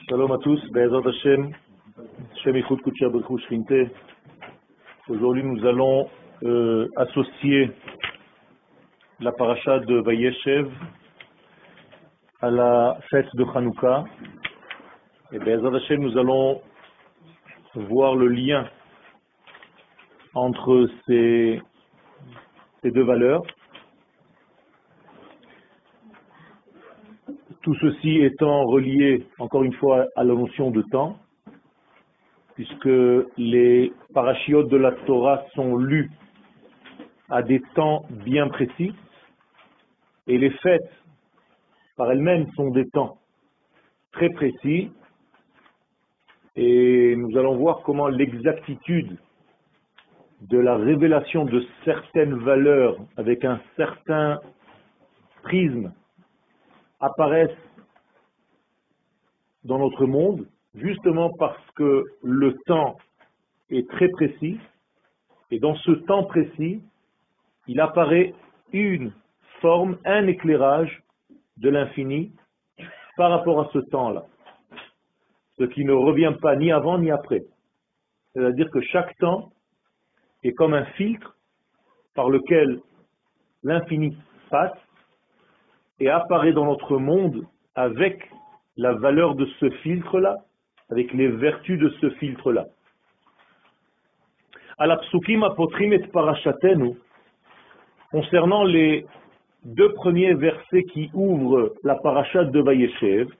Shalom à tous, Be'ezrat Hashem, Shem Yichud Kutcher B'Chou Shchinte. Aujourd'hui, nous allons associer la paracha de Vayeshev à la fête de Hanouka. Et Be'ezrat Hashem, nous allons voir le lien entre ces deux valeurs. Tout ceci étant relié, encore une fois, à la notion de temps, puisque les parachiotes de la Torah sont lus à des temps bien précis, et les fêtes, par elles-mêmes, sont des temps très précis, et nous allons voir comment l'exactitude de la révélation de certaines valeurs avec un certain prisme apparaissent dans notre monde, justement parce que le temps est très précis, et dans ce temps précis, il apparaît une forme, un éclairage de l'infini par rapport à ce temps-là, ce qui ne revient pas ni avant ni après. C'est-à-dire que chaque temps est comme un filtre par lequel l'infini passe et apparaît dans notre monde avec la valeur de ce filtre-là, avec les vertus de ce filtre-là. À la psukim apotrim et parachatenu, concernant les deux premiers versets qui ouvrent la parachat de Vayeshev,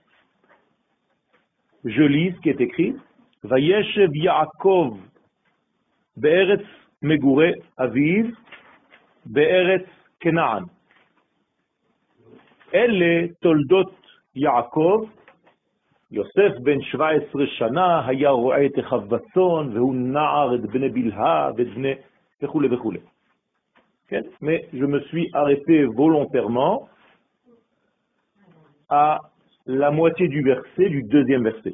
je lis ce qui est écrit: Vayeshev Yaakov be'eretz megure aviv be'eretz Kenaan. אלה תולדות יעקב, יוסף בן 17 שנה היה רועה את אחיו בצאן, והוא נער את בני בלהה ואת בני וכו' וכו'. Okay? Mais je me suis arrêté volontairement à la moitié du verset, du deuxième verset.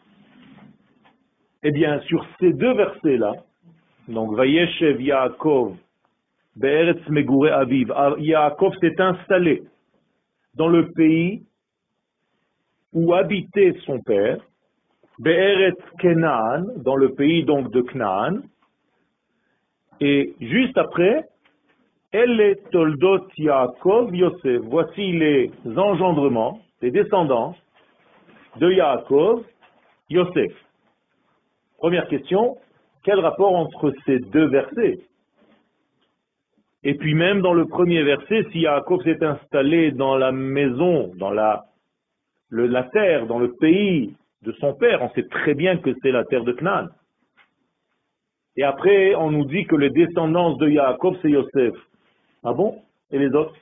Eh bien, sur ces deux versets-là, donc Vayeshev Yaakov be'eretz megure aviv, Yaakov s'est installé dans le pays où habitait son père, Be'eretz Kenaan, dans le pays donc de Canaan, et juste après, Elle Toldot Yaakov Yosef, voici les engendrements, les descendants de Yaakov, Yosef. Première question, quel rapport entre ces deux versets? Et puis même dans le premier verset, si Yaakov s'est installé dans la maison, dans la terre, dans le pays de son père, on sait très bien que c'est la terre de Canaan. Et après, on nous dit que les descendants de Yaakov, c'est Yosef. Ah bon? Et les autres?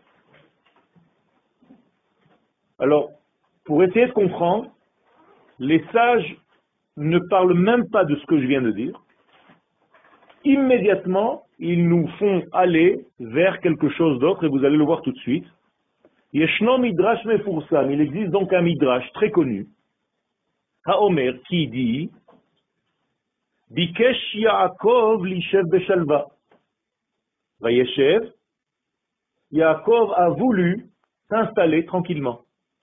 Alors, pour essayer de comprendre, les sages ne parlent même pas de ce que je viens de dire. Immédiatement, ils nous font aller vers quelque chose d'autre, et vous allez le voir tout de suite. Yeshno midrash mefursam, il existe donc un midrash très connu, Haomer, qui dit Bikesh Yaakov lishev beshalva. Vayeshev, Yaakov a voulu s'installer tranquillement,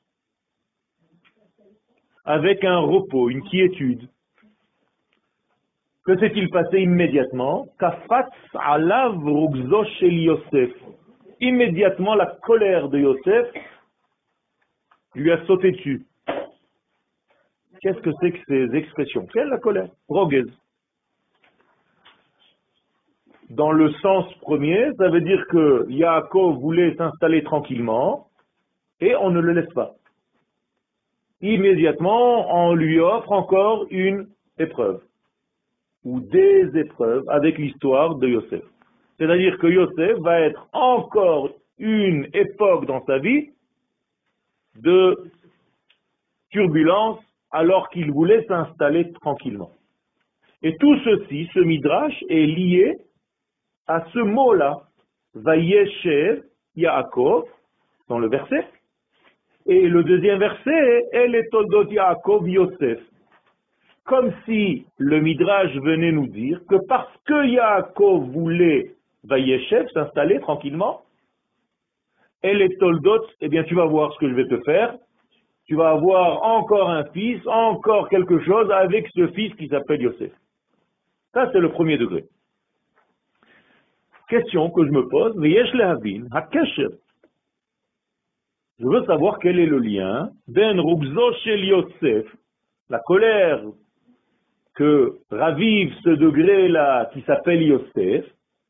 avec un repos, une quiétude. Que s'est-il passé immédiatement? Kafatz alav rugzo shel Yosef. Immédiatement, la colère de Yosef lui a sauté dessus. Qu'est-ce que c'est que ces expressions? Quelle est la colère? Rogez. Dans le sens premier, ça veut dire que Yaakov voulait s'installer tranquillement et on ne le laisse pas. Immédiatement, on lui offre encore une épreuve ou des épreuves avec l'histoire de Yosef. C'est-à-dire que Yosef va être encore une époque dans sa vie de turbulence alors qu'il voulait s'installer tranquillement. Et tout ceci, ce midrash, est lié à ce mot-là, Vayeshev Yaakov, dans le verset. Et le deuxième verset, El et Toldot Yaakov Yosef. Comme si le midrash venait nous dire que parce que Yaakov voulait Vayeshev, s'installer tranquillement, El et Toldot, eh bien tu vas voir ce que je vais te faire, tu vas avoir encore un fils, encore quelque chose avec ce fils qui s'appelle Yosef. Ça, c'est le premier degré. Question que je me pose, je veux savoir quel est le lien ben Rugzo shel Yosef, la colère que ravive ce degré-là qui s'appelle Yosef,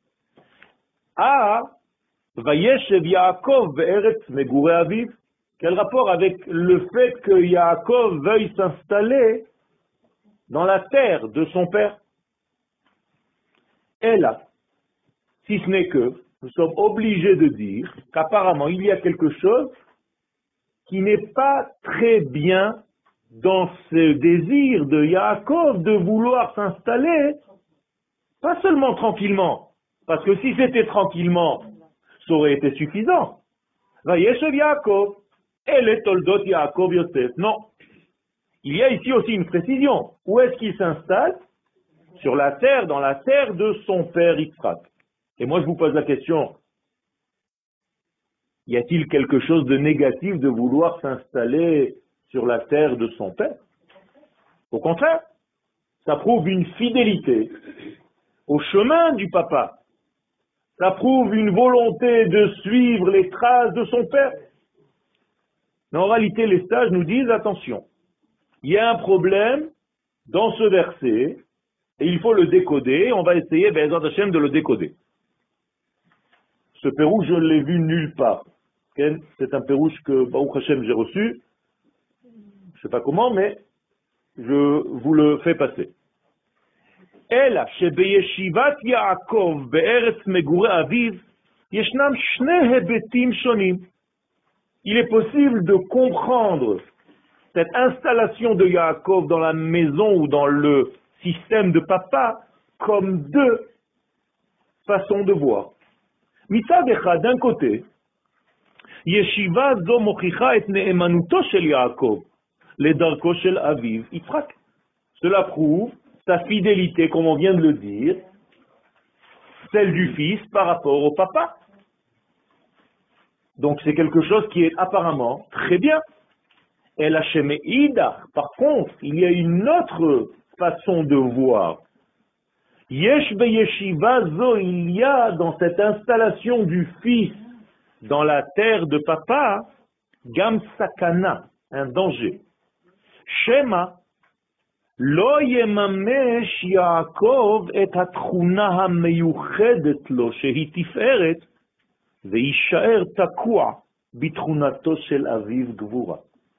à Vayeshev Yaakov be'eretz megure aviv. Quel rapport avec le fait que Yaakov veuille s'installer dans la terre de son père? Et là, si ce n'est que nous sommes obligés de dire qu'apparemment il y a quelque chose qui n'est pas très bien dans ce désir de Yaakov de vouloir s'installer, pas seulement tranquillement, parce que si c'était tranquillement, ça aurait été suffisant. Vayeshev Yaakov, et les toldot Yaakov Yosef. Non. Il y a ici aussi une précision. Où est-ce qu'il s'installe? Sur la terre, dans la terre de son père Yitzhak. Et moi je vous pose la question, y a-t-il quelque chose de négatif de vouloir s'installer sur la terre de son père? Au contraire, ça prouve une fidélité au chemin du papa. Ça prouve une volonté de suivre les traces de son père. Mais en réalité, les sages nous disent, attention, il y a un problème dans ce verset, et il faut le décoder, on va essayer, Be'ezrat Hashem, de le décoder. Ce pérouche, je ne l'ai vu nulle part. C'est un pérouche que, Baruch Hashem, j'ai reçu, je ne sais pas comment, mais je vous le fais passer. Ela, shebeyeshivat Yaakov be'eretz megure aviv, yeshnam shne hebetim shonim. Il est possible de comprendre cette installation de Yaakov dans la maison ou dans le système de papa comme deux façons de voir. Mitzad echad, d'un côté, Yeshiva zo mochicha et ne'emanuto shel Yaakov, ledarko shel aviv Yitzhak. Cela prouve sa fidélité, comme on vient de le dire, celle du fils par rapport au papa. Donc c'est quelque chose qui est apparemment très bien. Et la Shemeïda, par contre, il y a une autre façon de voir. Yesh beyeshiva zo, il y a dans cette installation du fils dans la terre de papa, gam sakana, un danger. Shema, lo yemamesh Yaakov et hatchuna hameyuchedet lo shehi tiferet, veishaer takua bitchunato shel aviv gvura.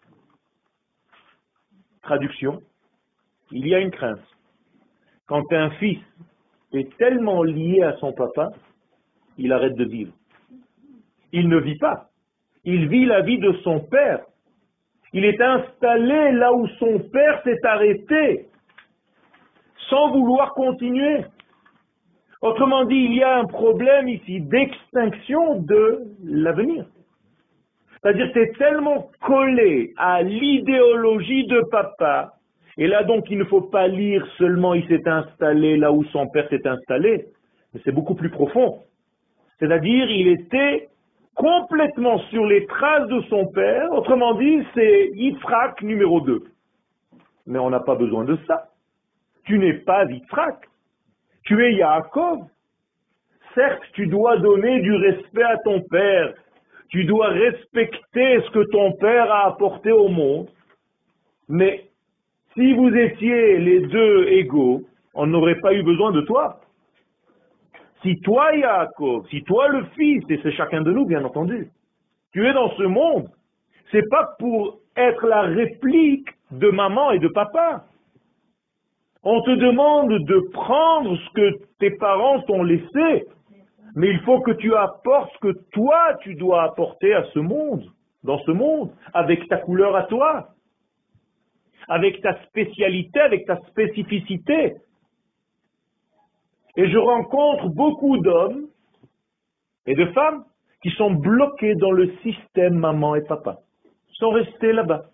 Traduction, il y a une crainte. Quand un fils est tellement lié à son papa, il arrête de vivre. Il ne vit pas. Il vit la vie de son père. Il est installé là où son père s'est arrêté, sans vouloir continuer. Autrement dit, il y a un problème ici d'extinction de l'avenir. C'est-à-dire que c'est tellement collé à l'idéologie de papa, et là donc il ne faut pas lire seulement il s'est installé là où son père s'est installé, mais c'est beaucoup plus profond. C'est-à-dire il était complètement sur les traces de son père, autrement dit c'est Yitzhak numéro 2. Mais on n'a pas besoin de ça. Tu n'es pas Yitzhak, tu es Yaakov. Certes, tu dois donner du respect à ton père, tu dois respecter ce que ton père a apporté au monde, mais si vous étiez les deux égaux, on n'aurait pas eu besoin de toi. Si toi, Yaakov, si toi le fils, et c'est chacun de nous bien entendu, tu es dans ce monde, c'est pas pour être la réplique de maman et de papa. On te demande de prendre ce que tes parents t'ont laissé, mais il faut que tu apportes ce que toi tu dois apporter à ce monde, dans ce monde, avec ta couleur à toi, avec ta spécialité, avec ta spécificité. Et je rencontre beaucoup d'hommes et de femmes qui sont bloqués dans le système maman et papa. Ils sont restés là-bas.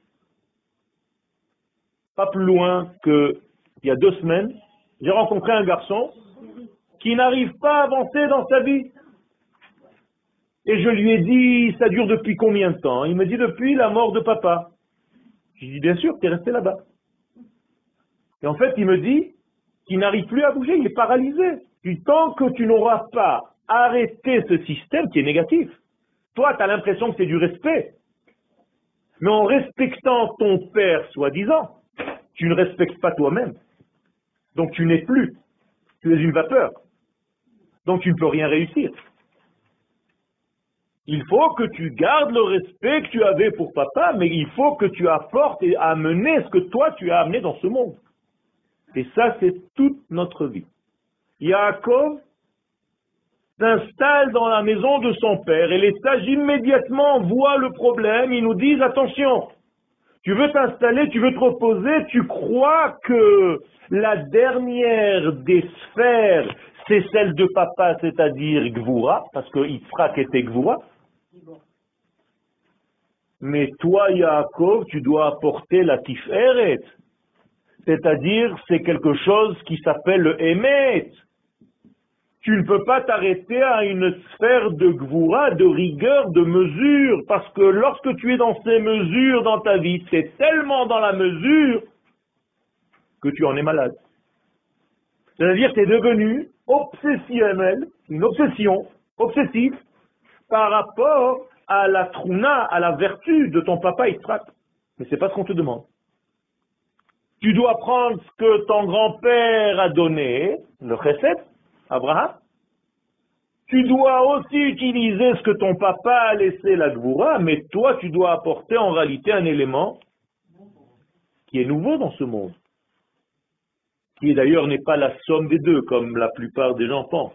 Pas plus loin qu'il y a 2 semaines, j'ai rencontré un garçon qui n'arrive pas à avancer dans sa vie. Et je lui ai dit, ça dure depuis combien de temps? Il me dit, depuis la mort de papa. Je dis, bien sûr, tu es resté là-bas. Et en fait, il me dit qu'il n'arrive plus à bouger, il est paralysé. Du tant que tu n'auras pas arrêté ce système qui est négatif, toi, tu as l'impression que c'est du respect. Mais en respectant ton père, soi-disant, tu ne respectes pas toi-même. Donc tu n'es plus. Tu es une vapeur. Donc tu ne peux rien réussir. Il faut que tu gardes le respect que tu avais pour papa, mais il faut que tu apportes et amener ce que toi tu as amené dans ce monde. Et ça, c'est toute notre vie. Yaakov s'installe dans la maison de son père et les sages immédiatement voient le problème. Ils nous disent, attention, tu veux t'installer, tu veux te reposer, tu crois que la dernière des sphères, c'est celle de papa, c'est-à-dire Gvura, parce que Yitzhak était Gvura. Mais toi, Yaakov, tu dois apporter la Tiferet, c'est-à-dire c'est quelque chose qui s'appelle le Emet. Tu ne peux pas t'arrêter à une sphère de Gvura, de rigueur, de mesure, parce que lorsque tu es dans ces mesures dans ta vie, tu es tellement dans la mesure que tu en es malade. C'est-à-dire que tu es devenu obsessionnel, une obsession, obsessive, par rapport à la trouna, à la vertu de ton papa Yitzhak. Mais c'est pas ce qu'on te demande. Tu dois prendre ce que ton grand-père a donné, le chesed, Abraham. Tu dois aussi utiliser ce que ton papa a laissé, la Gvura, mais toi, tu dois apporter en réalité un élément qui est nouveau dans ce monde, qui d'ailleurs n'est pas la somme des deux, comme la plupart des gens pensent.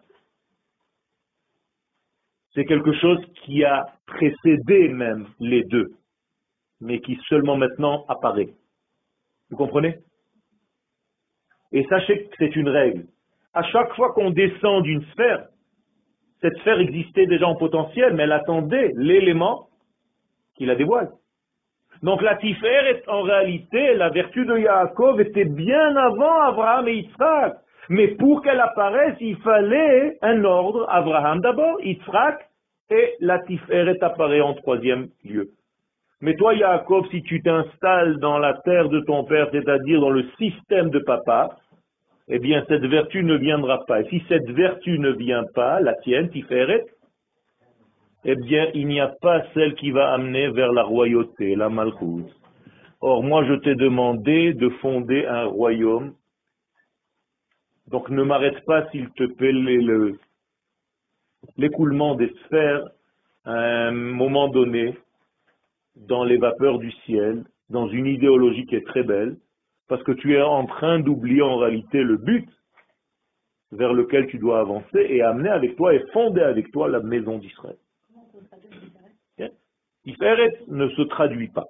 C'est quelque chose qui a précédé même les deux, mais qui seulement maintenant apparaît. Vous comprenez? Et sachez que c'est une règle. À chaque fois qu'on descend d'une sphère, cette sphère existait déjà en potentiel, mais elle attendait l'élément qui la dévoile. Donc la Tiferet, en réalité, la vertu de Yaakov était bien avant Abraham et Yitzhak. Mais pour qu'elle apparaisse, il fallait un ordre. Abraham d'abord, Yitzhak, et la Tiferet apparaît en troisième lieu. Mais toi, Yaakov, si tu t'installes dans la terre de ton père, c'est-à-dire dans le système de papa, eh bien cette vertu ne viendra pas. Et si cette vertu ne vient pas, la tienne, Tiferet, eh bien, il n'y a pas celle qui va amener vers la royauté, la Malchut. Or, moi, je t'ai demandé de fonder un royaume. Donc, ne m'arrête pas, s'il te plaît, l'écoulement des sphères à un moment donné, dans les vapeurs du ciel, dans une idéologie qui est très belle, parce que tu es en train d'oublier en réalité le but vers lequel tu dois avancer et amener avec toi et fonder avec toi la maison d'Israël. Tiferet ne se traduit pas.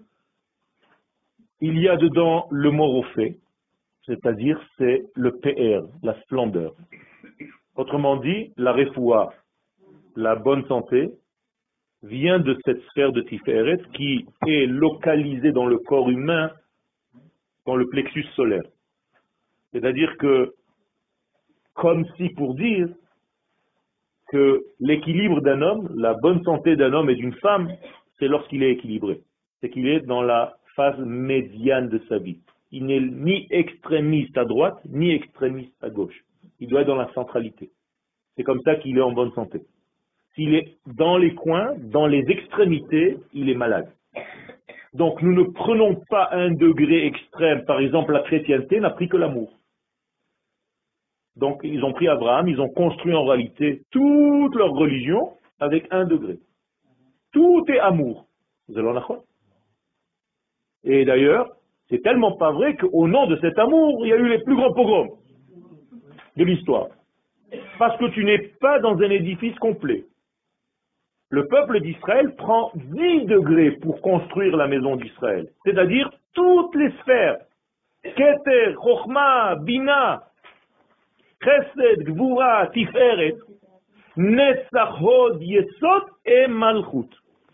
Il y a dedans le mot rophé, c'est-à-dire c'est le PR, la splendeur. Autrement dit, la refoua, la bonne santé, vient de cette sphère de Tiferet qui est localisée dans le corps humain, dans le plexus solaire. C'est-à-dire que, comme si pour dire que l'équilibre d'un homme, la bonne santé d'un homme et d'une femme, c'est lorsqu'il est équilibré. C'est qu'il est dans la phase médiane de sa vie. Il n'est ni extrémiste à droite, ni extrémiste à gauche. Il doit être dans la centralité. C'est comme ça qu'il est en bonne santé. S'il est dans les coins, dans les extrémités, il est malade. Donc nous ne prenons pas un degré extrême. Par exemple, la chrétienté n'a pris que l'amour. Donc ils ont pris Abraham, ils ont construit en réalité toute leur religion avec un degré. Tout est amour. Vous allez en avoir. Et d'ailleurs, c'est tellement pas vrai qu'au nom de cet amour, il y a eu les plus grands pogroms de l'histoire. Parce que tu n'es pas dans un édifice complet. Le peuple d'Israël prend 10 degrés pour construire la maison d'Israël. C'est-à-dire toutes les sphères. Keter, Chochma, Bina, Chesed, Gvura, Tiferet, Netzach, Hod, Yesod et Malchut.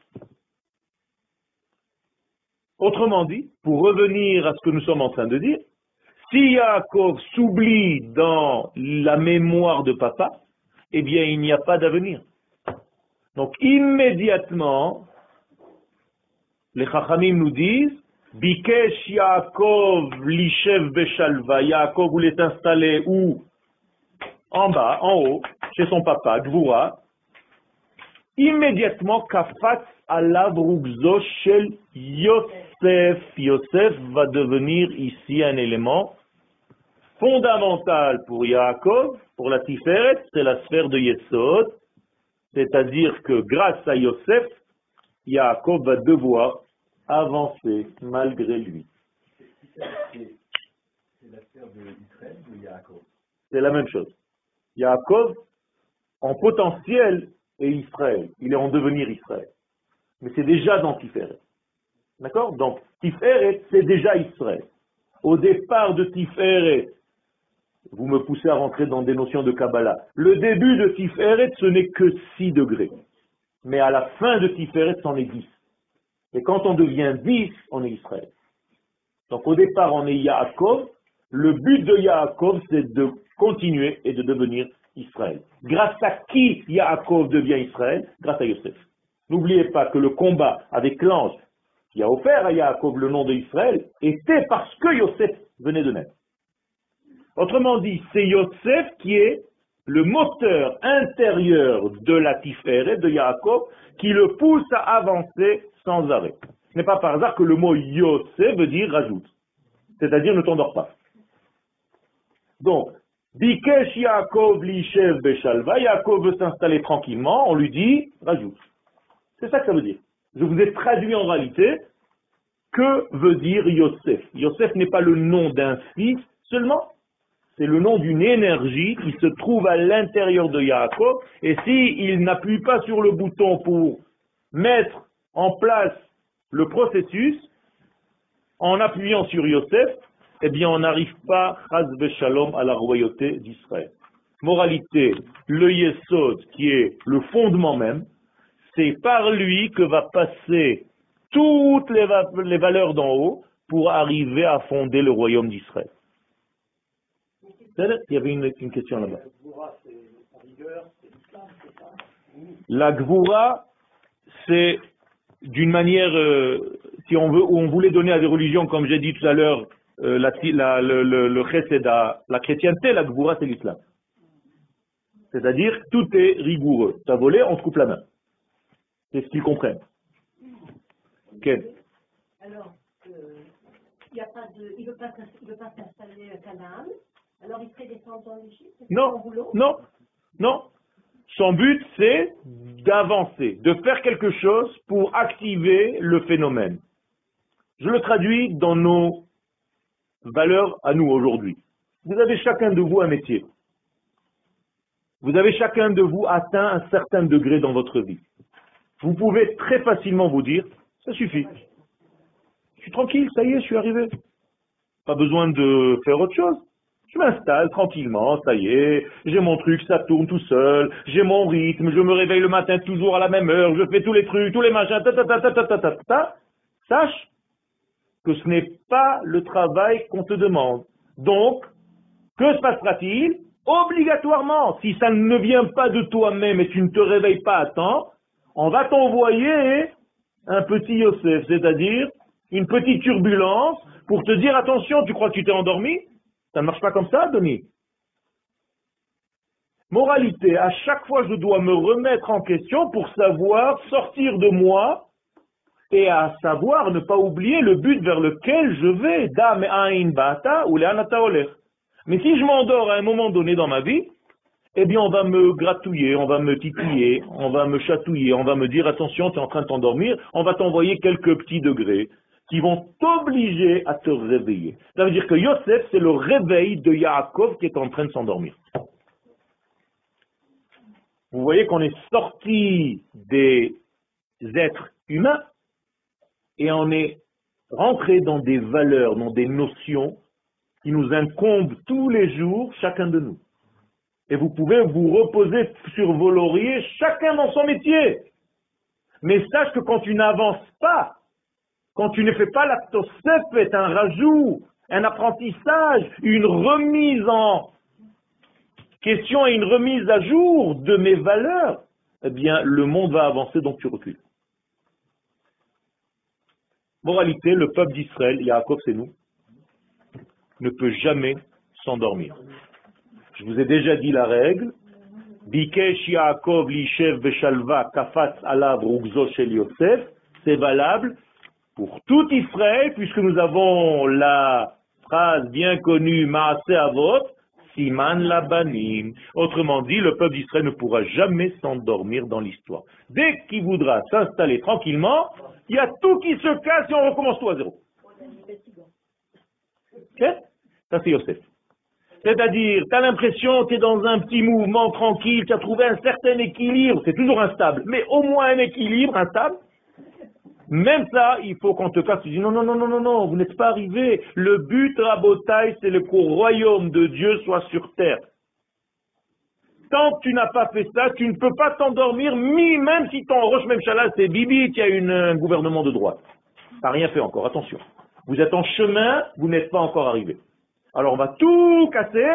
Autrement dit, pour revenir à ce que nous sommes en train de dire, si Yaakov s'oublie dans la mémoire de papa, eh bien il n'y a pas d'avenir. Donc immédiatement, les Chachamim nous disent, Bikesh Yaakov Lishev Beshalva. Yaakov voulait s'installer où? En bas, en haut, chez son papa, Gvura. Immédiatement, Kafat alav rugzo shel Yosef. Yosef va devenir ici un élément fondamental pour Yaakov, pour la Tiferet, c'est la sphère de Yesod. C'est-à-dire que grâce à Yosef, Yaakov va devoir avancer malgré lui. C'est la sphère d'Israël de Yaakov. C'est la même chose. Yaakov, en potentiel, est Israël. Il est en devenir Israël. Mais c'est déjà dans Tiferet. D'accord? Donc, Tiferet, c'est déjà Israël. Au départ de Tiferet, vous me poussez à rentrer dans des notions de Kabbalah. Le début de Tiferet, ce n'est que 6 degrés. Mais à la fin de Tiferet, c'en est 10. Et quand on devient 10, on est Israël. Donc au départ, on est Yaakov. Le but de Yaakov, c'est de continuer et de devenir Israël. Grâce à qui Yaakov devient Israël? Grâce à Yosef. N'oubliez pas que le combat avec l'ange qui a offert à Yaakov le nom d'Israël était parce que Yosef venait de naître. Autrement dit, c'est Yosef qui est le moteur intérieur de la Tiferet de Yaakov qui le pousse à avancer sans arrêt. Ce n'est pas par hasard que le mot Yosef veut dire rajoute, c'est-à-dire ne t'endors pas. Donc, Bikesh Yaakov Lishev Beshalva, Yaakov veut s'installer tranquillement, on lui dit rajoute. C'est ça que ça veut dire. Je vous ai traduit en réalité que veut dire Yosef. Yosef n'est pas le nom d'un fils seulement, c'est le nom d'une énergie qui se trouve à l'intérieur de Yaakov, et s'il n'appuie pas sur le bouton pour mettre en place le processus, en appuyant sur Yosef, eh bien on n'arrive pas, chas v'shalom, à la royauté d'Israël. Moralité, le Yesod, qui est le fondement même, c'est par lui que va passer toutes les valeurs d'en haut pour arriver à fonder le royaume d'Israël. Il y avait une question là-bas. La Gvura, c'est d'une manière, si on veut, où on voulait donner à des religions, comme j'ai dit tout à l'heure, le chesed, la chrétienté, la Gvura, c'est l'islam. C'est-à-dire, tout est rigoureux. T'as volé, on te coupe la main. C'est ce qu'ils comprennent. Ken. Alors, il ne veut pas s'installer à Canaan. Alors il serait descendant d'Égypte? Non, non, non. Son but, c'est d'avancer, de faire quelque chose pour activer le phénomène. Je le traduis dans nos valeurs à nous aujourd'hui. Vous avez chacun de vous un métier. Vous avez chacun de vous atteint un certain degré dans votre vie. Vous pouvez très facilement vous dire, ça suffit. Je suis tranquille, ça y est, je suis arrivé. Pas besoin de faire autre chose. Je m'installe tranquillement, ça y est, j'ai mon truc, ça tourne tout seul, j'ai mon rythme, je me réveille le matin toujours à la même heure, je fais tous les trucs, tous les machins, Sache que ce n'est pas le travail qu'on te demande. Donc, que se passera-t-il? Obligatoirement, si ça ne vient pas de toi-même et tu ne te réveilles pas à temps, on va t'envoyer un petit Yosef, c'est-à-dire une petite turbulence pour te dire attention, tu crois que tu t'es endormi? Ça ne marche pas comme ça, Denis. Moralité, à chaque fois je dois me remettre en question pour savoir sortir de moi et à savoir ne pas oublier le but vers lequel je vais. Mais si je m'endors à un moment donné dans ma vie, eh bien on va me gratouiller, on va me titiller, on va me chatouiller, on va me dire attention, tu es en train de t'endormir, on va t'envoyer quelques petits degrés qui vont t'obliger à te réveiller. Ça veut dire que Yosef, c'est le réveil de Yaakov qui est en train de s'endormir. Vous voyez qu'on est sorti des êtres humains et on est rentré dans des valeurs, dans des notions qui nous incombent tous les jours, chacun de nous. Et vous pouvez vous reposer sur vos lauriers, chacun dans son métier. Mais sache que quand tu n'avances pas, quand tu ne fais pas la tosef, un rajout, un apprentissage, une remise en question et une remise à jour de mes valeurs, eh bien, le monde va avancer, donc tu recules. Moralité, le peuple d'Israël, Yaakov c'est nous, ne peut jamais s'endormir. Je vous ai déjà dit la règle. Bikesh Yaakov lishev beshalva kafatz alav rugzo shel Yosef. C'est valable pour tout Israël, puisque nous avons la phrase bien connue Maaseh Avot, Siman Labanim. Autrement dit, le peuple d'Israël ne pourra jamais s'endormir dans l'histoire. Dès qu'il voudra s'installer tranquillement, il y a tout qui se casse et on recommence tout à zéro. Okay? Ça c'est Yosef. C'est-à-dire, tu as l'impression que tu es dans un petit mouvement tranquille, tu as trouvé un certain équilibre, c'est toujours instable, mais au moins un équilibre instable. Même ça, il faut qu'on te casse. Tu dis non, non, non, non, non, non, vous n'êtes pas arrivé. Le but, Rabotai, c'est que le royaume de Dieu soit sur terre. Tant que tu n'as pas fait ça, tu ne peux pas t'endormir, même si ton Rosh Memshala, c'est Bibi, qui a un gouvernement de droite. Tu n'as rien fait encore, attention. Vous êtes en chemin, vous n'êtes pas encore arrivé. Alors on va tout casser,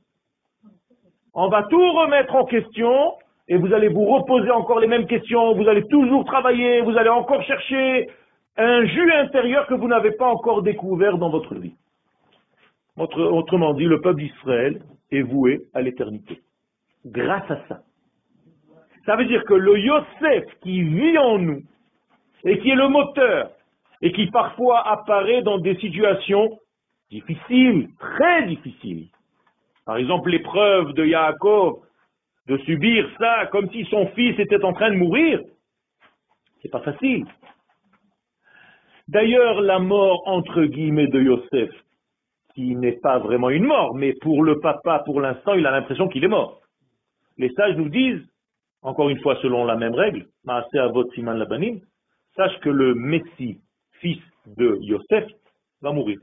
on va tout remettre en question, et vous allez vous reposer encore les mêmes questions, vous allez toujours travailler, vous allez encore chercher un jus intérieur que vous n'avez pas encore découvert dans votre vie. Autrement dit, le peuple d'Israël est voué à l'éternité. Grâce à ça. Ça veut dire que le Yosef qui vit en nous, et qui est le moteur, et qui parfois apparaît dans des situations difficiles, très difficiles. Par exemple, l'épreuve de Yaakov, de subir ça comme si son fils était en train de mourir, c'est pas facile. D'ailleurs, la mort entre guillemets de Yosef, qui n'est pas vraiment une mort, mais pour le papa, pour l'instant, il a l'impression qu'il est mort. Les sages nous disent, encore une fois selon la même règle, Maaseh Avot Siman Labanim, sache que le Messie, fils de Yosef, va mourir.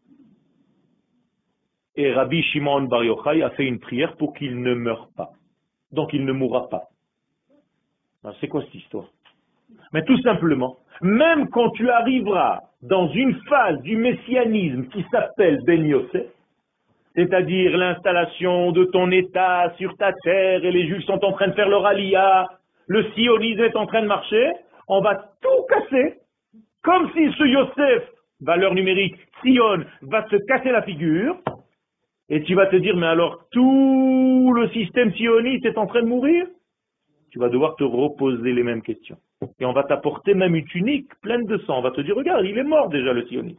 Et Rabbi Shimon Bar Yochai a fait une prière pour qu'il ne meure pas. Donc il ne mourra pas. Alors, c'est quoi cette histoire? Mais tout simplement, même quand tu arriveras dans une phase du messianisme qui s'appelle Ben Yosef, c'est-à-dire l'installation de ton État sur ta terre, et les Juifs sont en train de faire leur aliyah, le sionisme est en train de marcher, on va tout casser, comme si ce Yosef, valeur numérique, Sion, va se casser la figure, et tu vas te dire, mais alors tout le système sioniste est en train de mourir? Tu vas devoir te reposer les mêmes questions. Et on va t'apporter même une tunique pleine de sang. On va te dire, regarde, il est mort déjà le sioniste.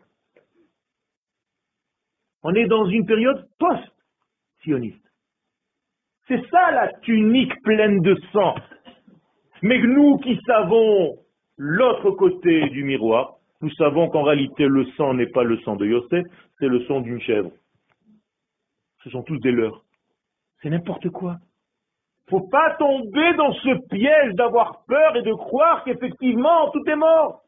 On est dans une période post-sioniste. C'est ça la tunique pleine de sang. Mais nous qui savons l'autre côté du miroir, nous savons qu'en réalité le sang n'est pas le sang de Yosef, c'est le sang d'une chèvre. Ce sont tous des leurs. C'est n'importe quoi. Faut pas tomber dans ce piège d'avoir peur et de croire qu'effectivement tout est mort.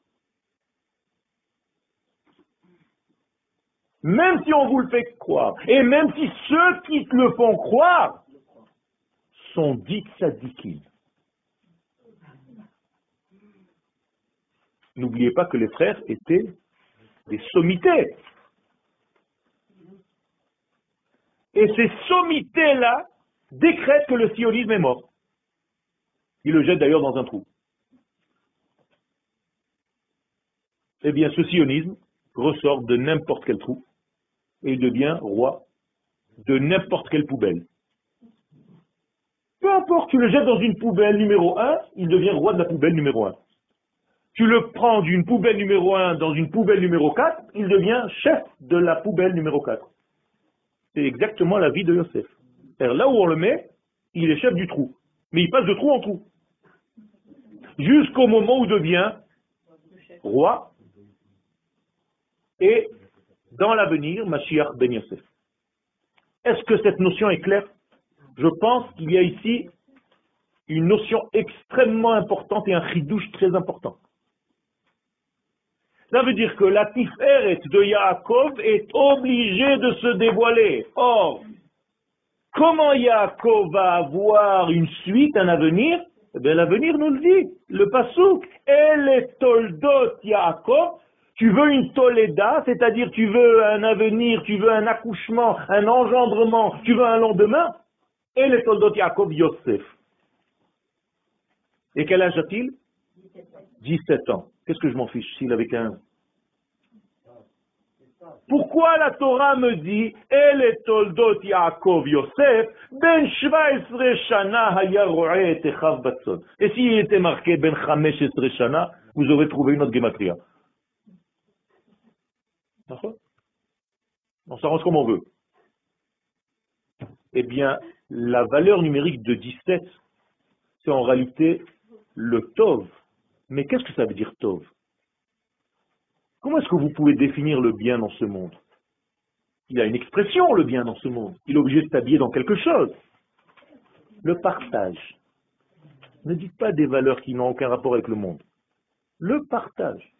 Même si on vous le fait croire, et même si ceux qui te le font croire sont dits tzadikim. N'oubliez pas que les frères étaient des sommités. Et ces sommités-là décrètent que le sionisme est mort. Ils le jettent d'ailleurs dans un trou. Eh bien, ce sionisme ressort de n'importe quel trou et il devient roi de n'importe quelle poubelle. Peu importe, tu le jettes dans une poubelle numéro 1, il devient roi de la poubelle numéro 1. Tu le prends d'une poubelle numéro 1 dans une poubelle numéro 4, il devient chef de la poubelle numéro 4. C'est exactement la vie de Yosef. C'est-à-dire, là où on le met, il est chef du trou. Mais il passe de trou en trou. Jusqu'au moment où il devient roi. Et dans l'avenir, Mashiach ben Yosef. Est-ce que cette notion est claire? Je pense qu'il y a ici une notion extrêmement importante et un chidouche très important. Ça veut dire que la Tiferet de Yaakov est obligée de se dévoiler. Or, comment Yaakov va avoir une suite, un avenir? Eh bien, l'avenir nous le dit, le Passouk. El toldot Yaakov, tu veux une Toléda, c'est-à-dire tu veux un avenir, tu veux un accouchement, un engendrement, tu veux un lendemain. El toldot Yaakov Yosef. Et quel âge a-t-il? 17 ans. Qu'est-ce que je m'en fiche s'il avait 15? Pourquoi la Torah me dit El toldot Yaakov Yosef ben 17 shana haya ro'eh et echav batson. Et s'il était marqué ben 15 shana, vous aurez trouvé une autre gematria. D'accord? On s'arrange comme on veut. Eh bien, la valeur numérique de 17, c'est en réalité le Tov. Mais qu'est-ce que ça veut dire Tov? Comment est-ce que vous pouvez définir le bien dans ce monde? Il y a une expression, le bien dans ce monde. Il est obligé de s'habiller dans quelque chose. Le partage. Ne dites pas des valeurs qui n'ont aucun rapport avec le monde. Le partage.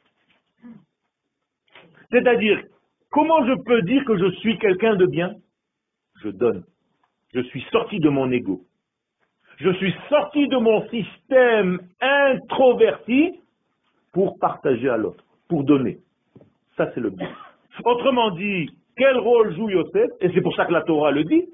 C'est-à-dire, comment je peux dire que je suis quelqu'un de bien? Je donne. Je suis sorti de mon ego. Je suis sorti de mon système introverti pour partager à l'autre, pour donner. Ça, c'est le bien. Autrement dit, quel rôle joue Yosef? Et c'est pour ça que la Torah le dit.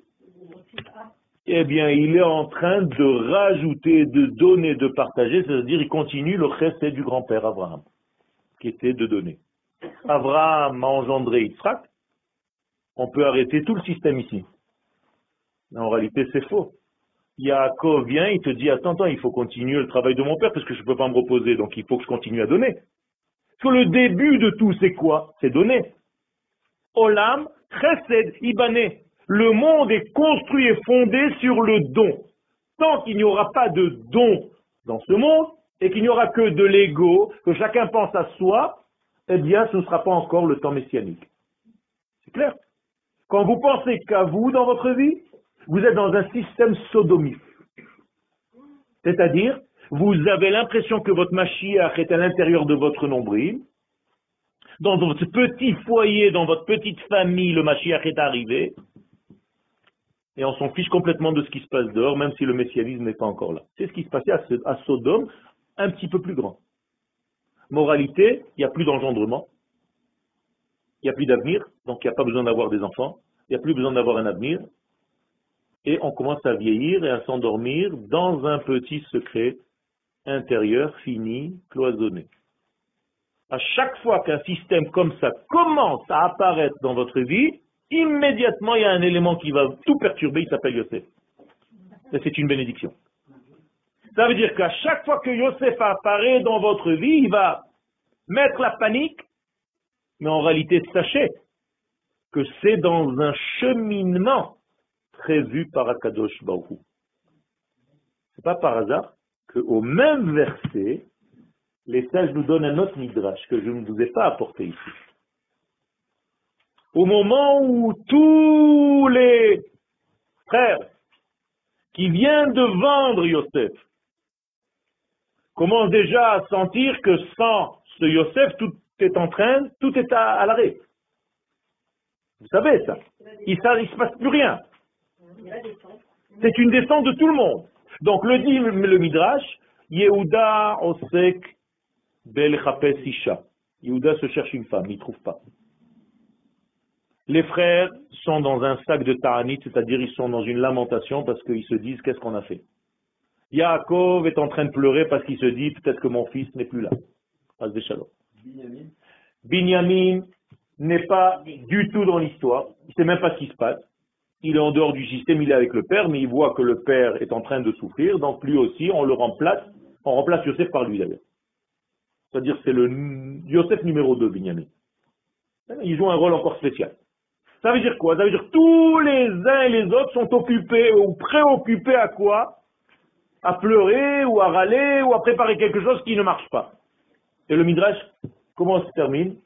Eh bien, il est en train de rajouter, de donner, de partager, c'est-à-dire il continue le chesed du grand-père Abraham, qui était de donner. Abraham a engendré Yitzhak, on peut arrêter tout le système ici. Mais en réalité, c'est faux. Yaakov vient, il te dit, attends, il faut continuer le travail de mon père parce que je ne peux pas me reposer, donc il faut que je continue à donner. Parce que le début de tout, c'est quoi? C'est donner. Olam, chesed, ibané. Le monde est construit et fondé sur le don. Tant qu'il n'y aura pas de don dans ce monde, et qu'il n'y aura que de l'ego, que chacun pense à soi, eh bien, ce ne sera pas encore le temps messianique. C'est clair? Quand vous pensez qu'à vous dans votre vie, vous êtes dans un système sodomiste. C'est-à-dire, vous avez l'impression que votre Mashiach est à l'intérieur de votre nombril. Dans votre petit foyer, dans votre petite famille, le Mashiach est arrivé. Et on s'en fiche complètement de ce qui se passe dehors, même si le messianisme n'est pas encore là. C'est ce qui se passait à Sodome, un petit peu plus grand. Moralité, il n'y a plus d'engendrement, il n'y a plus d'avenir, donc il n'y a pas besoin d'avoir des enfants, il n'y a plus besoin d'avoir un avenir, et on commence à vieillir et à s'endormir dans un petit secret intérieur fini, cloisonné. À chaque fois qu'un système comme ça commence à apparaître dans votre vie, immédiatement il y a un élément qui va tout perturber, il s'appelle Yosef. Et c'est une bénédiction. Ça veut dire qu'à chaque fois que Yosef apparaît dans votre vie, il va mettre la panique, mais en réalité, sachez que c'est dans un cheminement prévu par Akadosh Baruch Hu. C'est pas par hasard qu'au même verset, les sages nous donnent un autre midrash que je ne vous ai pas apporté ici. Au moment où tous les frères qui viennent de vendre Yosef commencent déjà à sentir que sans ce Yosef, tout est à l'arrêt. Vous savez ça. Il ne se passe plus rien. C'est une descente de tout le monde. Donc le dit le Midrash, Yehuda osek bel chapes isha. Yehuda se cherche une femme, il ne trouve pas. Les frères sont dans un sac de ta'anit, c'est-à-dire ils sont dans une lamentation parce qu'ils se disent qu'est-ce qu'on a fait. Yaakov est en train de pleurer parce qu'il se dit peut-être que mon fils n'est plus là. Binyamin n'est pas du tout dans l'histoire, il ne sait même pas ce qui se passe. Il est en dehors du système, il est avec le père, mais il voit que le père est en train de souffrir, donc lui aussi, on remplace Yosef par lui d'ailleurs. C'est-à-dire c'est le Yosef numéro 2, Binyamin. Il joue un rôle encore spécial. Ça veut dire quoi? Ça veut dire que tous les uns et les autres sont occupés ou préoccupés à quoi? À pleurer ou à râler ou à préparer quelque chose qui ne marche pas. Et le Midrash, comment se termine?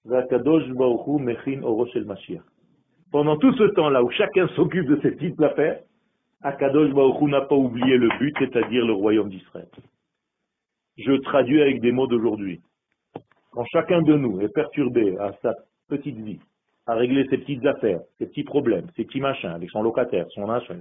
Pendant tout ce temps-là où chacun s'occupe de ses petites affaires, Akadosh Baruch Hu n'a pas oublié le but, c'est-à-dire le royaume d'Israël. Je traduis avec des mots d'aujourd'hui. Quand chacun de nous est perturbé à sa petite vie, à régler ses petites affaires, ses petits problèmes, ses petits machins, avec son locataire, son machin,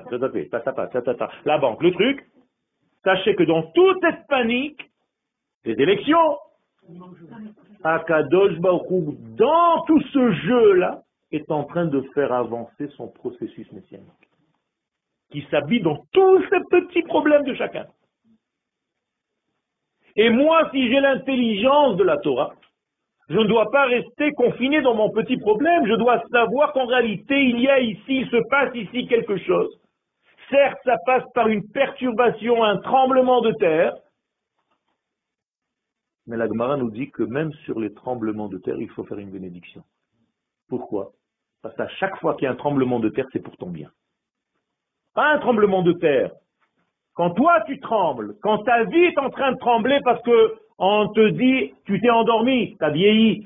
la banque, le truc, sachez que dans toute cette panique, les élections, Akadosh Baruch Hu, dans tout ce jeu-là, est en train de faire avancer son processus messianique, qui s'habille dans tous ces petits problèmes de chacun. Et moi, si j'ai l'intelligence de la Torah, Je ne dois pas rester confiné dans mon petit problème. Je dois savoir qu'en réalité, il se passe ici quelque chose. Certes, ça passe par une perturbation, un tremblement de terre. Mais la Gemara nous dit que même sur les tremblements de terre, il faut faire une bénédiction. Pourquoi? Parce qu'à chaque fois qu'il y a un tremblement de terre, c'est pour ton bien. Pas un tremblement de terre. Quand toi tu trembles, quand ta vie est en train de trembler parce que on te dit tu t'es endormi, tu as vieilli.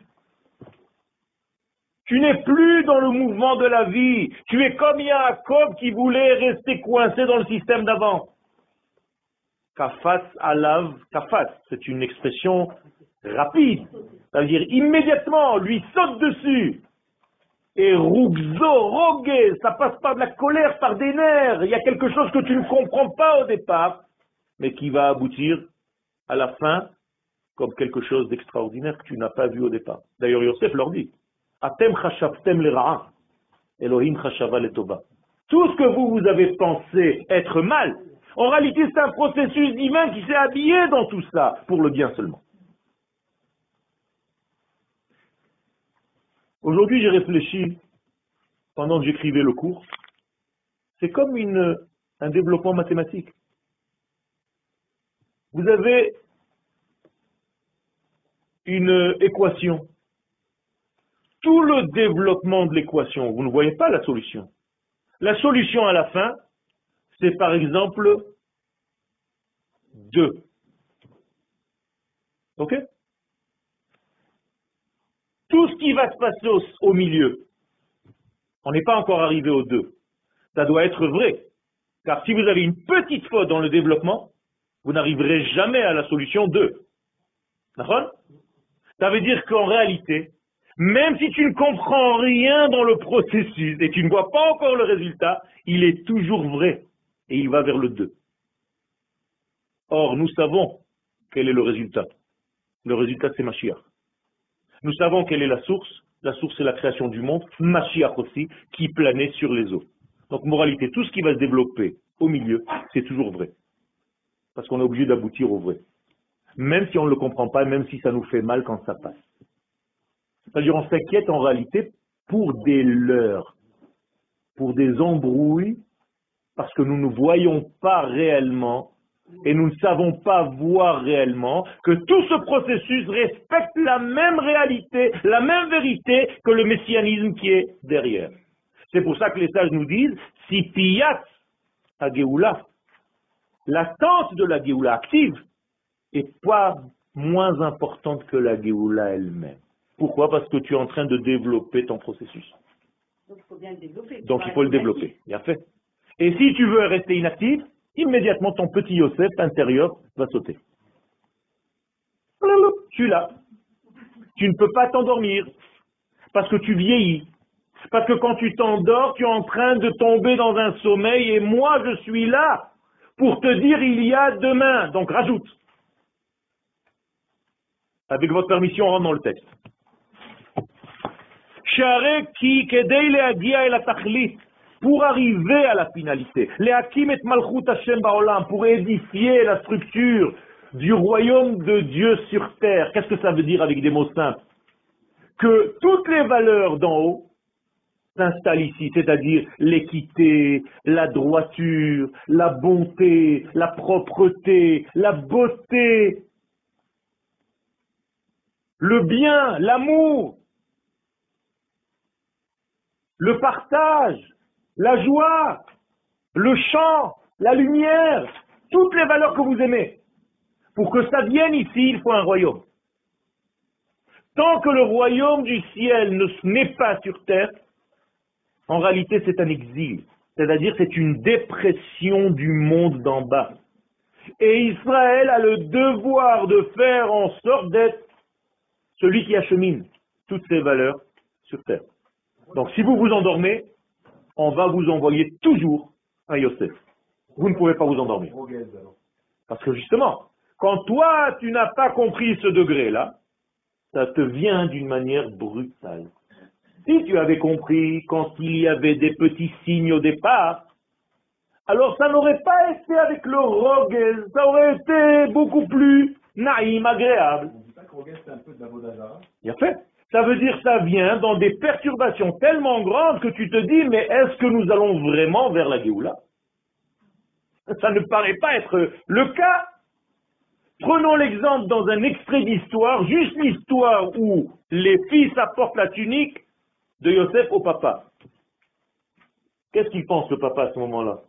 Tu n'es plus dans le mouvement de la vie. Tu es comme Yaakov qui voulait rester coincé dans le système d'avant. Kafas alav kafas, c'est une expression rapide. Ça veut dire immédiatement, lui saute dessus. Et rugzo, rogue, ça passe par de la colère, par des nerfs. Il y a quelque chose que tu ne comprends pas au départ, mais qui va aboutir à la fin comme quelque chose d'extraordinaire que tu n'as pas vu au départ. D'ailleurs, Yosef leur dit, Atem chashavtem lera'a, Elohim chashava letova. Tout ce que vous avez pensé être mal, en réalité, c'est un processus divin qui s'est habillé dans tout ça, pour le bien seulement. Aujourd'hui, j'ai réfléchi, pendant que j'écrivais le cours, c'est comme un développement mathématique. Vous avez une équation. Tout le développement de l'équation, vous ne voyez pas la solution. La solution à la fin, c'est par exemple 2. Ok? Tout ce qui va se passer au milieu, on n'est pas encore arrivé au 2. Ça doit être vrai. Car si vous avez une petite faute dans le développement, vous n'arriverez jamais à la solution 2. D'accord? Ça veut dire qu'en réalité, même si tu ne comprends rien dans le processus et tu ne vois pas encore le résultat, il est toujours vrai et il va vers le 2. Or, nous savons quel est le résultat. Le résultat, c'est Mashiach. Nous savons quelle est la source. La source, c'est la création du monde. Mashiach aussi, qui planait sur les eaux. Donc, moralité, tout ce qui va se développer au milieu, c'est toujours vrai. Parce qu'on est obligé d'aboutir au vrai. Même si on ne le comprend pas, même si ça nous fait mal quand ça passe. C'est-à-dire, on s'inquiète en réalité pour des leurres, pour des embrouilles, parce que nous ne voyons pas réellement et nous ne savons pas voir réellement que tout ce processus respecte la même réalité, la même vérité que le messianisme qui est derrière. C'est pour ça que les sages nous disent, si piyat à Géoula, l'attente de la Géoula active est pas moins importante que la Géoula elle-même. Pourquoi? Parce que tu es en train de développer ton processus. Donc il faut bien le développer. Donc il faut le développer, bien fait. Et si tu veux rester inactif, immédiatement ton petit Yosef intérieur va sauter. Je suis là. Tu ne peux pas t'endormir parce que tu vieillis. Parce que quand tu t'endors, tu es en train de tomber dans un sommeil et moi je suis là pour te dire il y a demain. Donc rajoute. Avec votre permission, on rentre dans le texte. Pour arriver à la finalité, pour édifier la structure du royaume de Dieu sur terre. Qu'est-ce que ça veut dire avec des mots simples? Que toutes les valeurs d'en haut s'installent ici, c'est-à-dire l'équité, la droiture, la bonté, la propreté, la beauté, le bien, l'amour, le partage, la joie, le chant, la lumière, toutes les valeurs que vous aimez. Pour que ça vienne ici, il faut un royaume. Tant que le royaume du ciel n'est pas sur terre, en réalité c'est un exil. C'est-à-dire c'est une dépression du monde d'en bas. Et Israël a le devoir de faire en sorte d'être celui qui achemine toutes ces valeurs sur terre. Donc si vous vous endormez, on va vous envoyer toujours un Yosef. Vous ne pouvez pas vous endormir. Parce que justement, quand toi tu n'as pas compris ce degré-là, ça te vient d'une manière brutale. Si tu avais compris quand il y avait des petits signes au départ, alors ça n'aurait pas été avec le rogue, ça aurait été beaucoup plus naïm, agréable. c'est un peu de la Vodazara. Il a fait. Ça veut dire que ça vient dans des perturbations tellement grandes que tu te dis, mais est-ce que nous allons vraiment vers la Géoula? Ça ne paraît pas être le cas. Prenons l'exemple dans un extrait d'histoire, juste l'histoire où les fils apportent la tunique de Yosef au papa. Qu'est-ce qu'il pense le papa à ce moment-là?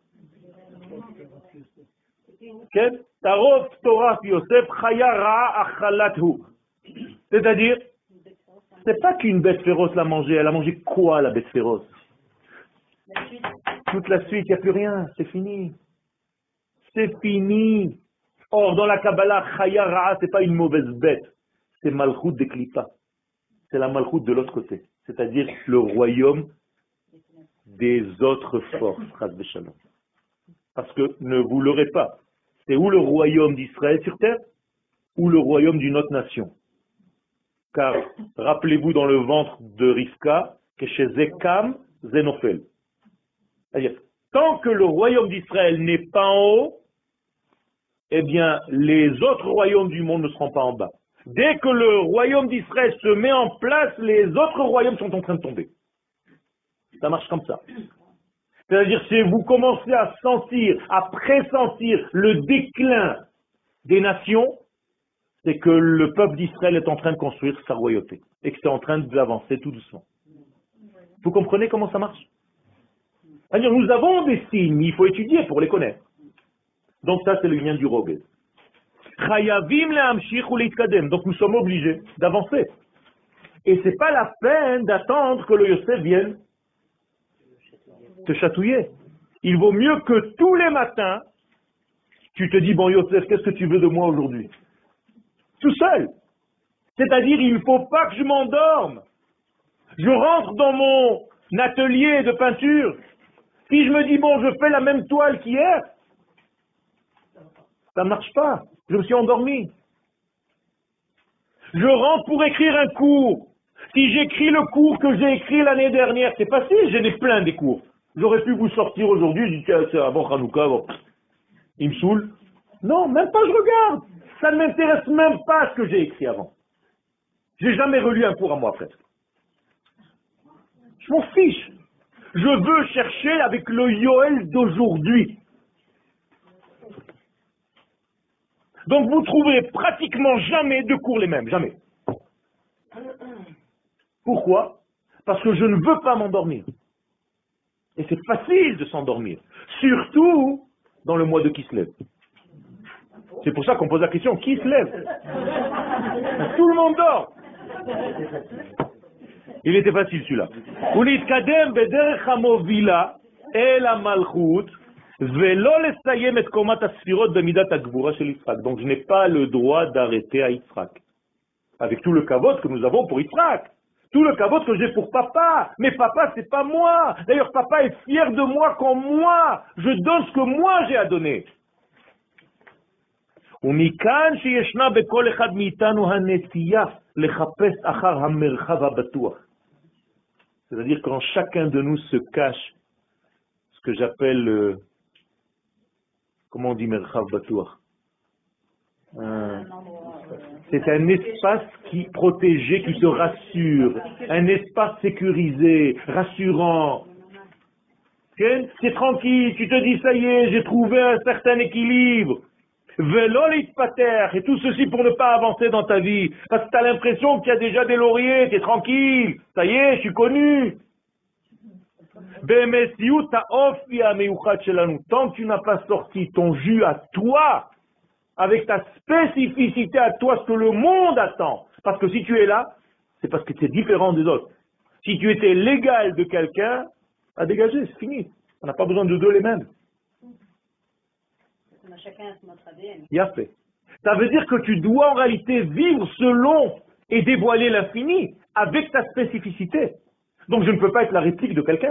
Tarov Torah Yosef Chaya Ra'a Achalathu. C'est-à-dire, c'est pas qu'une bête féroce l'a mangé, elle a mangé quoi la bête féroce? Toute la suite, il n'y a plus rien, c'est fini. C'est fini. Or, dans la Kabbalah, Chaya Ra'a, c'est pas une mauvaise bête, c'est Malchut de Klippa. C'est la Malchut de l'autre côté, c'est-à-dire le royaume des autres forces, Chas v'Shalom. Parce que ne vous l'aurez pas. C'est ou le royaume d'Israël sur terre, ou le royaume d'une autre nation. Car, rappelez-vous dans le ventre de Rivka, que chez Zekam, Zénophel. C'est-à-dire, tant que le royaume d'Israël n'est pas en haut, eh bien, les autres royaumes du monde ne seront pas en bas. Dès que le royaume d'Israël se met en place, les autres royaumes sont en train de tomber. Ça marche comme ça. C'est-à-dire, si vous commencez à sentir, à pressentir le déclin des nations, c'est que le peuple d'Israël est en train de construire sa royauté et que c'est en train d'avancer tout doucement. Vous comprenez comment ça marche? C'est-à-dire, nous avons des signes, mais il faut étudier pour les connaître. Donc ça, c'est le lien du Rogez. Donc nous sommes obligés d'avancer. Et c'est pas la peine d'attendre que le Yosef vienne te chatouiller. Il vaut mieux que tous les matins, tu te dis, bon Yosef, qu'est-ce que tu veux de moi aujourd'hui? Tout seul. C'est-à-dire, il ne faut pas que je m'endorme. Je rentre dans mon atelier de peinture. Si je me dis, bon, je fais la même toile qu'hier, ça ne marche pas. Je me suis endormi. Je rentre pour écrire un cours. Si j'écris le cours que j'ai écrit l'année dernière, c'est facile, j'en ai plein des cours. J'aurais pu vous sortir aujourd'hui, je dis, tiens, c'est avant Hanouka, bon, il me saoule. Non, même pas je regarde. Ça ne m'intéresse même pas ce que j'ai écrit avant. J'ai jamais relu un cours à moi presque. Je m'en fiche. Je veux chercher avec le Yoel d'aujourd'hui. Donc vous trouverez pratiquement jamais de cours les mêmes, jamais. Pourquoi? Parce que je ne veux pas m'endormir. Et c'est facile de s'endormir, surtout dans le mois de Kislev. C'est pour ça qu'on pose la question, qui se lève? Tout le monde dort. Il était facile celui-là. Donc je n'ai pas le droit d'arrêter à Yitzhak. Avec tout le kavod que nous avons pour Yitzhak. Tout le kavod que j'ai pour papa. Mais papa, c'est pas moi. D'ailleurs, papa est fier de moi quand moi, je donne ce que moi j'ai à donner. C'est-à-dire quand chacun de nous se cache, ce que j'appelle, comment on dit merchav batuach? C'est un espace protégé qui se rassure, un espace sécurisé, rassurant. C'est tranquille, tu te dis ça y est, j'ai trouvé un certain équilibre. Et tout ceci pour ne pas avancer dans ta vie. Parce que tu as l'impression qu'il y a déjà des lauriers, tu es tranquille. Ça y est, je suis connu. Tant que tu n'as pas sorti ton jus à toi, avec ta spécificité à toi, ce que le monde attend. Parce que si tu es là, c'est parce que tu es différent des autres. Si tu étais l'égal de quelqu'un, à dégager, c'est fini. On n'a pas besoin de deux les mêmes. On a chacun notre ADN. Il a fait. Ça veut dire que tu dois en réalité vivre selon et dévoiler l'infini avec ta spécificité. Donc je ne peux pas être la réplique de quelqu'un.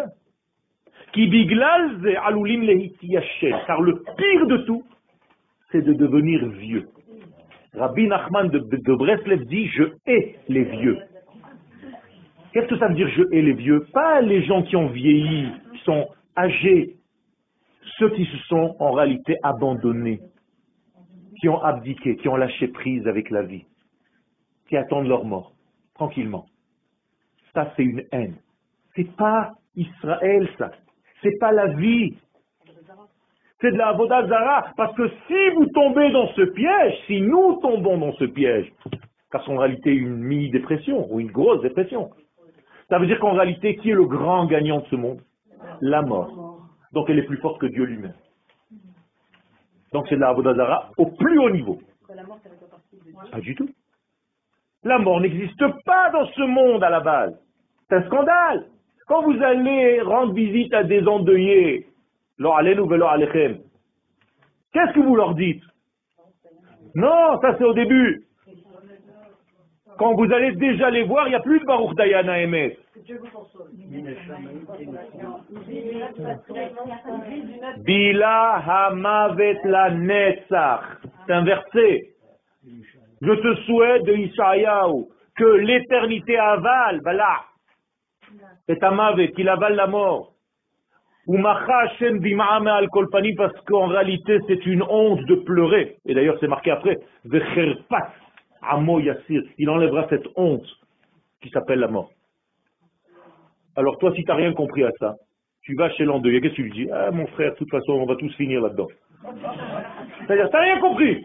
Car le pire de tout, c'est de devenir vieux. Rabbi Nachman de Breslev dit, je hais les vieux. Qu'est-ce que ça veut dire, je hais les vieux? Pas les gens qui ont vieilli, qui sont âgés. Ceux qui se sont en réalité abandonnés, qui ont abdiqué, qui ont lâché prise avec la vie. qui attendent leur mort, tranquillement. Ça, c'est une haine. C'est pas Israël, ça. C'est pas la vie. C'est de la avodat zara. Parce que si vous tombez dans ce piège, si nous tombons dans ce piège, car c'est en réalité une mini-dépression ou une grosse dépression, ça veut dire qu'en réalité, qui est le grand gagnant de ce monde? La mort. Donc elle est plus forte que Dieu lui-même. Donc c'est de la avodat zara au plus haut niveau. Pas du tout. La mort n'existe pas dans ce monde à la base. C'est un scandale. Quand vous allez rendre visite à des endeuillés, qu'est-ce que vous leur dites? Non, ça c'est au début. Quand vous allez déjà les voir, il n'y a plus de Baruch Dayana Emet. Bila hamavet la netzach. C'est un verset. Je te souhaite de Ishaïaou que l'éternité avale, bala, c'est amavet, qu'il avale la mort. Ou macha Hashem bima'ame al kolpani, parce qu'en réalité c'est une honte de pleurer. Et d'ailleurs c'est marqué après, vecherpat amo yassir. Il enlèvera cette honte qui s'appelle la mort. Alors toi, si tu n'as rien compris à ça, tu vas chez l'endeuillé, qu'est-ce que tu lui dis? Ah mon frère, de toute façon on va tous finir là-dedans. C'est-à-dire, tu n'as rien compris.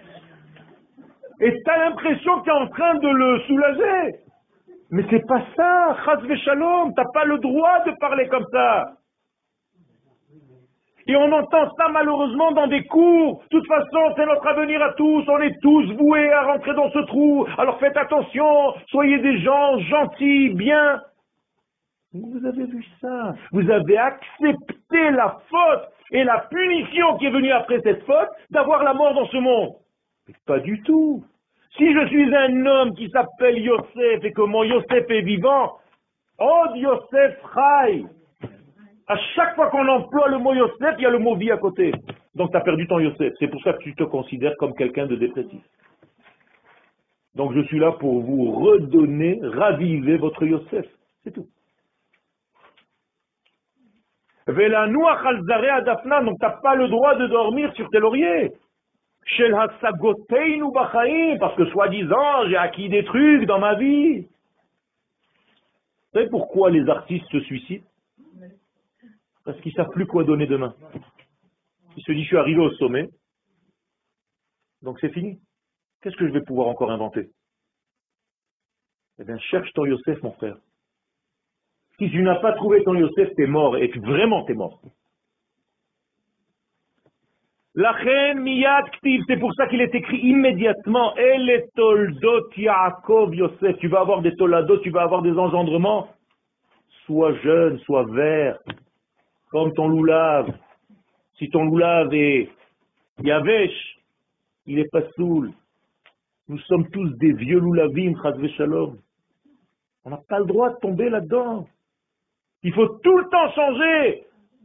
Et tu as l'impression que tu es en train de le soulager. Mais c'est pas ça, chas v'shalom, tu n'as pas le droit de parler comme ça. Et on entend ça malheureusement dans des cours. De toute façon, c'est notre avenir à tous, on est tous voués à rentrer dans ce trou. Alors faites attention, soyez des gens gentils, bien. Vous avez vu ça, vous avez accepté la faute et la punition qui est venue après cette faute d'avoir la mort dans ce monde. Mais pas du tout. Si je suis un homme qui s'appelle Yosef et que mon Yosef est vivant, oh Yosef Chai. À chaque fois qu'on emploie le mot Yosef, il y a le mot vie à côté. Donc tu as perdu ton Yosef. C'est pour ça que tu te considères comme quelqu'un de dépressif. Donc je suis là pour vous redonner, raviver votre Yosef. C'est tout. Velanoach al zareh adafna, donc tu n'as pas le droit de dormir sur tes lauriers. Shel hasagoteinu bachaim, parce que soi-disant, j'ai acquis des trucs dans ma vie. Vous savez pourquoi les artistes se suicident? Parce qu'ils ne savent plus quoi donner demain. Ils se disent, je suis arrivé au sommet, donc c'est fini. Qu'est-ce que je vais pouvoir encore inventer? Eh bien, cherche ton Yosef, mon frère. Si tu n'as pas trouvé ton Yosef, t'es mort, et vraiment t'es mort. La reine miyad ktiv, c'est pour ça qu'il est écrit immédiatement, El toldot Yaakov Yosef, tu vas avoir des toladot, tu vas avoir des engendrements. Sois jeune, sois vert, comme ton loulav. Si ton loulav est yavesh, il est pas soul. Nous sommes tous des vieux loulavim, chas v'shalom. On n'a pas le droit de tomber là-dedans. Il faut tout le temps changer.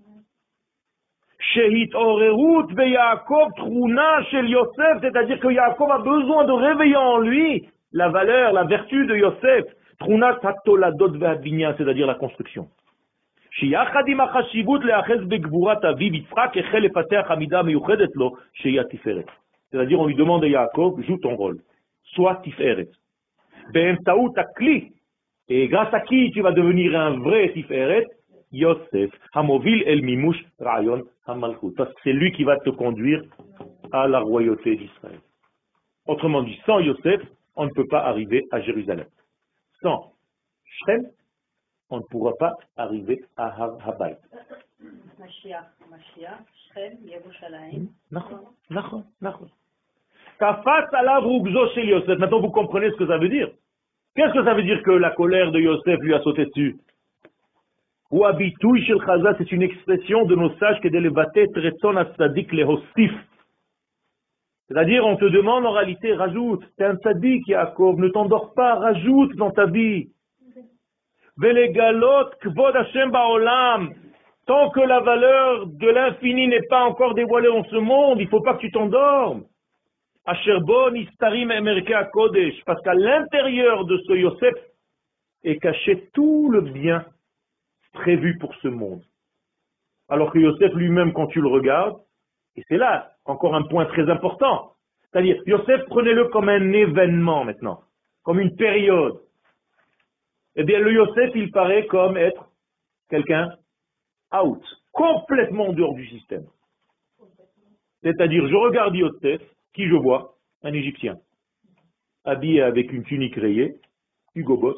Shehit orerut ve Yaakov truna shel Yosef, c'est-à-dire que Yaakov a besoin de réveiller en lui la valeur, la vertu de Yosef. Truna tatoladot ve'abinyan, c'est-à-dire la construction. שיחד עם החשיבות להיאחז בגבורת אביו יצחק החל לפתח עמידה מיוחדת לו שהיא התפארת. c'est-à-dire on lui demande à Yaakov, joue ton rôle, sois tiferet. באמצעות הכלי, et grâce à qui tu vas devenir un vrai tiferet? Yosef, hamovil el mimush rayon hamalchut. Parce que c'est lui qui va te conduire à la royauté d'Israël. Autrement dit, sans Yosef, on ne peut pas arriver à Jérusalem. Sans Shrem, on ne pourra pas arriver à Har Habayit. Mashiach, Shrem, Yerushalayim. Nachon. Kafat alav rugzo shel Yosef. Maintenant, vous comprenez ce que ça veut dire. Qu'est-ce que ça veut dire que la colère de Yosef lui a sauté dessus? Ou habitouy shel Chaza, c'est une expression de nos sages qui est d'élevater tretzon as-tzadik lehostif. C'est-à-dire, on te demande en réalité, rajoute. T'es un tzadik, Yaakov, ne t'endors pas, rajoute dans ta vie. Velegalot kvod Hashem ba'olam. Tant que la valeur de l'infini n'est pas encore dévoilée dans ce monde, il ne faut pas que tu t'endormes. Asherbon istarim emerke kodesh, parce qu'à l'intérieur de ce Yosef est caché tout le bien prévu pour ce monde. Alors que Yosef lui-même, quand tu le regardes, et c'est là encore un point très important, c'est-à-dire Yosef, prenez-le comme un événement maintenant. comme une période. Eh bien, le Yosef, il paraît comme être quelqu'un out, complètement en dehors du système. C'est-à-dire, je regarde Yosef, qui je vois? Un Égyptien, habillé avec une tunique rayée, Hugo Boss,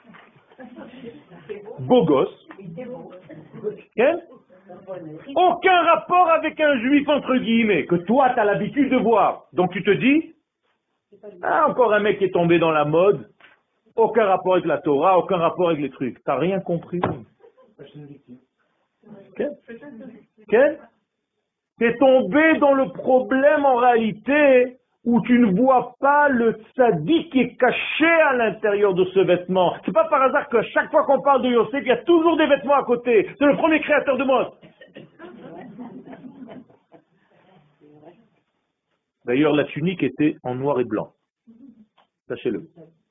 beau gosse. Hein? Aucun rapport avec un juif, entre guillemets, que toi, tu as l'habitude de voir. Donc tu te dis, ah, encore un mec qui est tombé dans la mode, aucun rapport avec la Torah, aucun rapport avec les trucs. T'as rien compris. Quel? T'es tombé dans le problème en réalité où tu ne vois pas le tzaddik qui est caché à l'intérieur de ce vêtement. C'est pas par hasard que chaque fois qu'on parle de Yosef, il y a toujours des vêtements à côté. C'est le premier créateur de mode. D'ailleurs, la tunique était en noir et blanc. Sachez-le.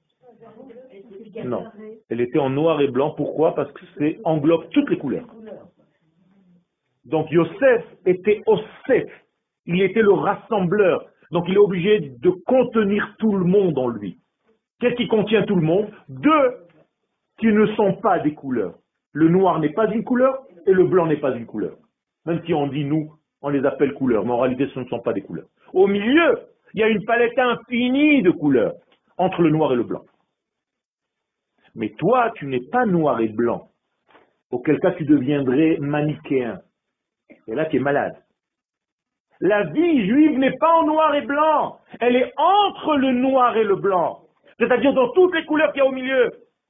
Non. Elle était en noir et blanc. Pourquoi? Parce que c'est englobe toutes les couleurs. Donc Yosef était Osef. Il était le rassembleur. Donc il est obligé de contenir tout le monde en lui. Qu'est-ce qui contient tout le monde? Deux qui ne sont pas des couleurs. Le noir n'est pas une couleur et le blanc n'est pas une couleur. Même si on dit nous, on les appelle couleurs, mais en réalité ce ne sont pas des couleurs. Au milieu, il y a une palette infinie de couleurs entre le noir et le blanc. Mais toi, tu n'es pas noir et blanc. Auquel cas tu deviendrais manichéen. Et là tu es malade. La vie juive n'est pas en noir et blanc. Elle est entre le noir et le blanc. C'est-à-dire dans toutes les couleurs qu'il y a au milieu.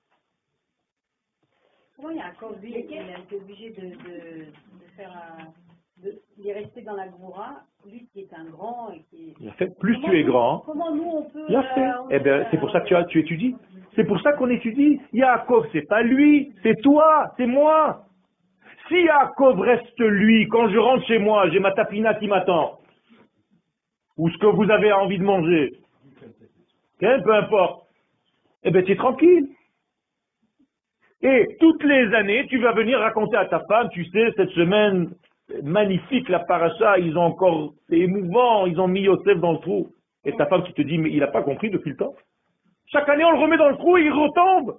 Comment il y a un corps, lui, il a été obligé de faire un... il est resté dans la Goura, lui qui est un grand et qui est... Il a fait, plus tu es grand, comment nous on peut... il a fait. Eh bien, c'est pour ça que tu étudies. C'est pour ça qu'on étudie. Yaakov, c'est pas lui, c'est toi, c'est moi. Si Yaakov reste lui, quand je rentre chez moi, j'ai ma tapina qui m'attend, ou ce que vous avez envie de manger, peu importe, eh bien, tu es tranquille. Et toutes les années, tu vas venir raconter à ta femme, tu sais, cette semaine magnifique, la paracha, ils ont encore, c'est émouvant, ils ont mis Yosef dans le trou. Et ta femme qui te dit, mais il n'a pas compris depuis le temps. Chaque année, on le remet dans le trou et il retombe.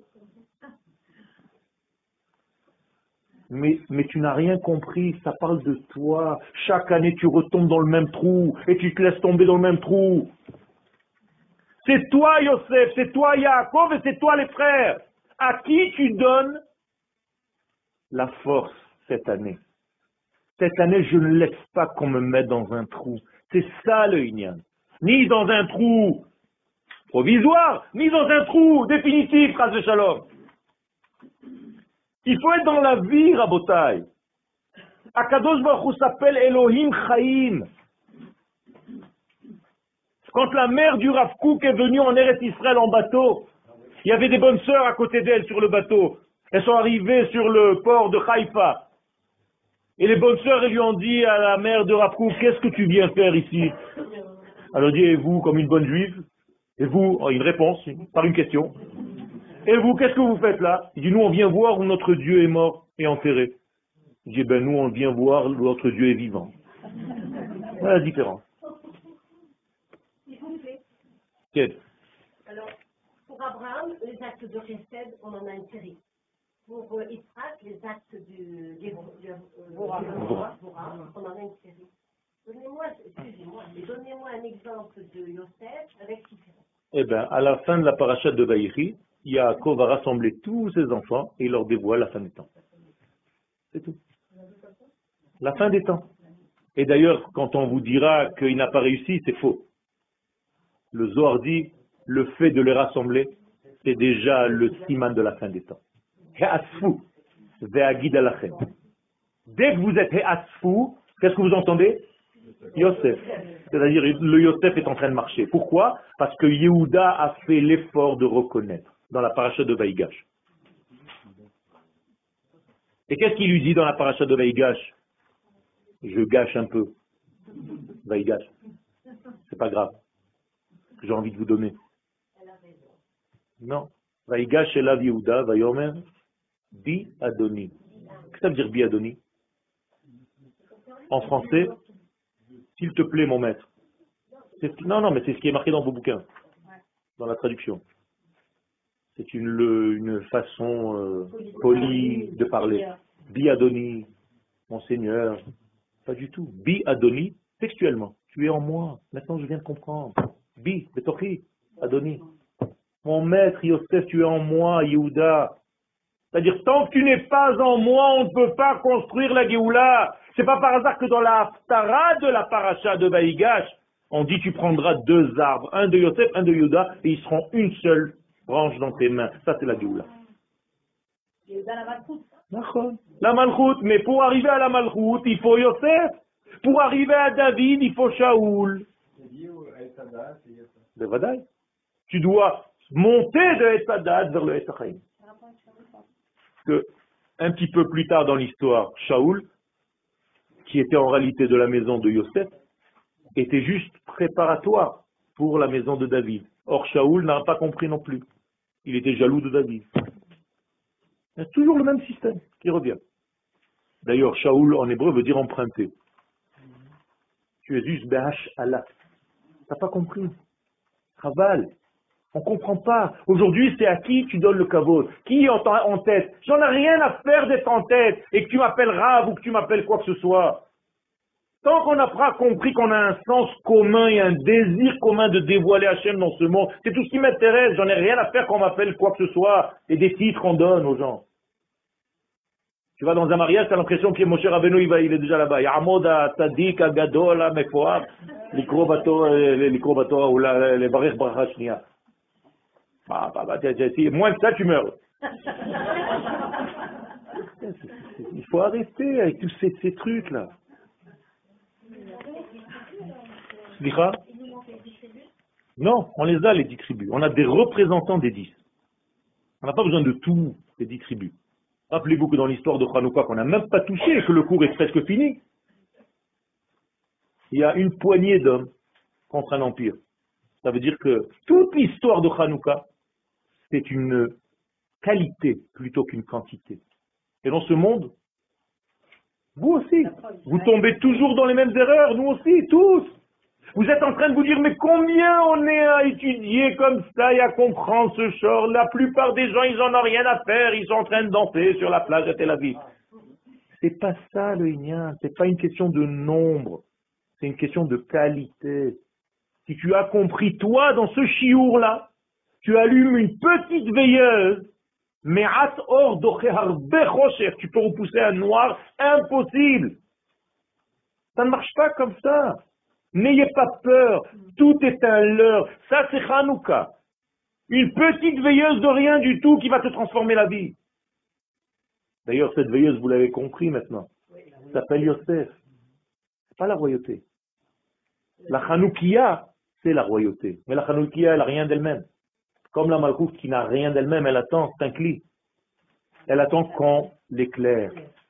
Mais tu n'as rien compris, ça parle de toi. Chaque année, tu retombes dans le même trou et tu te laisses tomber dans le même trou. C'est toi, Yosef, c'est toi, Yaakov, et c'est toi, les frères. À qui tu donnes la force cette année? Cette année, je ne laisse pas qu'on me mette dans un trou. C'est ça le Inyan. Ni dans un trou provisoire, ni dans un trou définitif, Chas v'Shalom. Il faut être dans la vie, Rabotai. Akadosh Baruch Hu s'appelle Elohim Chaim. Quand la mère du Rav Kook est venue en Eretz Israël en bateau, il y avait des bonnes sœurs à côté d'elle sur le bateau. Elles sont arrivées sur le port de Haïfa. Et les bonnes sœurs, elles lui ont dit à la mère de Rav Kook, qu'est-ce que tu viens faire ici? Elle a dit, et vous, comme une bonne juive? Et vous, une réponse, par une question. Et vous, qu'est-ce que vous faites là? Il dit, nous, on vient voir où notre Dieu est mort et enterré. Il dit, ben nous, on vient voir où notre Dieu est vivant. Voilà la différence. S'il vous plaît. Quel? Alors, pour Abraham, les actes de Chesed, on en a une série. Pour Yitzhak, les actes du Vorah, on en a une série. Donnez-moi un exemple de Yosef avec Sisera. Eh bien, à la fin de la paracha de Vaïchi, Yaakov va rassembler tous ses enfants et leur dévoile la fin des temps. C'est tout. La fin des temps. Et d'ailleurs, quand on vous dira qu'il n'a pas réussi, c'est faux. Le Zohar dit, le fait de les rassembler, c'est déjà le siman de la fin des temps. He'asfu, ve'agid alachem. Dès que vous êtes he'asfu, qu'est-ce que vous entendez? Yosef. C'est-à-dire, le Yosef est en train de marcher. Pourquoi? Parce que Yehuda a fait l'effort de reconnaître dans la paracha de Vaïgash. Et qu'est-ce qu'il lui dit dans la paracha de Vaïgash? Je gâche un peu. Vaïgash. C'est pas grave. J'ai envie de vous donner. Non. Vaïgash elav Yehuda, Vayomer, Bi Adoni. Qu'est-ce que ça veut dire Bi Adoni? En français, s'il te plaît, mon maître. Non, mais c'est ce qui est marqué dans vos bouquins, dans la traduction. C'est une façon polie de parler. Bi Adoni, mon Seigneur. Pas du tout. Bi Adoni, textuellement. Tu es en moi. Maintenant, je viens de comprendre. Bi, Betochi, Adoni. Mon maître Yosef, tu es en moi, Yehuda. C'est-à-dire, tant que tu n'es pas en moi, on ne peut pas construire la Géoula. C'est pas par hasard que dans la Haftara de la paracha de Vaïgash, on dit tu prendras deux arbres, un de Yosef, un de Yehuda, et ils seront une seule branche dans tes mains. Ça, c'est la Géoula. La Malchut, mais pour arriver à la Malchut, il faut Yosef. Pour arriver à David, il faut Shaoul. De Vadaï. Tu dois monter de Etzadat vers le Etzachaim. Que un petit peu plus tard dans l'histoire, Shaoul, qui était en réalité de la maison de Yosef, était juste préparatoire pour la maison de David. Or, Shaoul n'a pas compris non plus. Il était jaloux de David. C'est toujours le même système qui revient. D'ailleurs, Shaoul en hébreu veut dire emprunter. Tu es juste Behash Allah. T'as pas compris. Chaval. On comprend pas. Aujourd'hui, c'est à qui tu donnes le kavod. Qui est en tête? J'en ai rien à faire d'être en tête. Et que tu m'appelles Rav ou que tu m'appelles quoi que ce soit. Tant qu'on n'a pas compris qu'on a un sens commun et un désir commun de dévoiler Hachem dans ce monde, c'est tout ce qui m'intéresse. J'en ai rien à faire qu'on m'appelle quoi que ce soit. Et des titres qu'on donne aux gens. Tu vas dans un mariage, tu as l'impression que Moshe Rabbeinu, il est déjà là-bas. Ya'amoda, Tzadik, Agadol, Mefoab, Likro Batora, ou les Barech Bracha Shnia. Moins que ça, tu meurs. Il faut arrêter avec tous ces trucs-là. Non, on les a, les 10 tribus. On a des représentants des 10. On n'a pas besoin de tous les 10 tribus. Rappelez-vous que dans l'histoire de Hanouka, qu'on n'a même pas touché et que le cours est presque fini, il y a une poignée d'hommes contre un empire. Ça veut dire que toute l'histoire de Hanouka, c'est une qualité plutôt qu'une quantité. Et dans ce monde, vous aussi, vous tombez toujours dans les mêmes erreurs, nous aussi, tous. Vous êtes en train de vous dire, mais combien on est à étudier comme ça et à comprendre ce genre? La plupart des gens, ils en ont rien à faire, ils sont en train de danser sur la plage à Tel Aviv. C'est pas ça le Inyan, c'est pas une question de nombre, c'est une question de qualité. Si tu as compris, toi, dans ce chiour-là, tu allumes une petite veilleuse, mais tu peux repousser un noir impossible. Ça ne marche pas comme ça. N'ayez pas peur, tout est un leurre. Ça, c'est Hanouka. Une petite veilleuse de rien du tout qui va te transformer la vie. D'ailleurs, cette veilleuse, vous l'avez compris maintenant, s'appelle Yosef. C'est pas la royauté. La Hanoukia, c'est la royauté. Mais la Hanoukia, elle n'a rien d'elle-même. Comme la Malkouf qui n'a rien d'elle-même, elle attend, c'est un cli. Elle attend qu'on l'éclaire.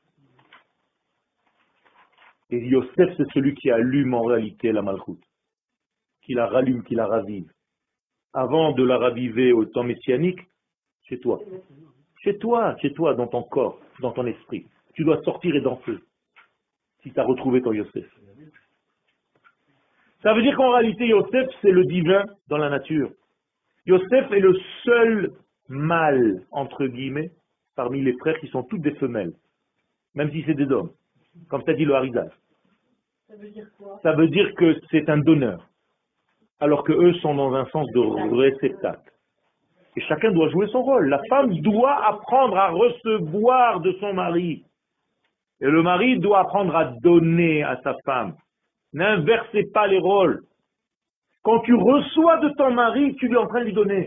Et Yosef, c'est celui qui allume en réalité la Malchut, qui la rallume, qui la ravive. Avant de la raviver au temps messianique, chez toi. Chez toi, dans ton corps, dans ton esprit. Tu dois sortir et danser, si tu as retrouvé ton Yosef. Ça veut dire qu'en réalité, Yosef, c'est le divin dans la nature. Yosef est le seul mâle, entre guillemets, parmi les frères qui sont toutes des femelles, même si c'est des hommes. Comme ça dit le Harizal. Ça veut dire quoi? Ça veut dire que c'est un donneur, alors que eux sont dans un sens de réceptacle. Et chacun doit jouer son rôle. La femme doit apprendre à recevoir de son mari. Et le mari doit apprendre à donner à sa femme. N'inversez pas les rôles. Quand tu reçois de ton mari, tu es en train de lui donner.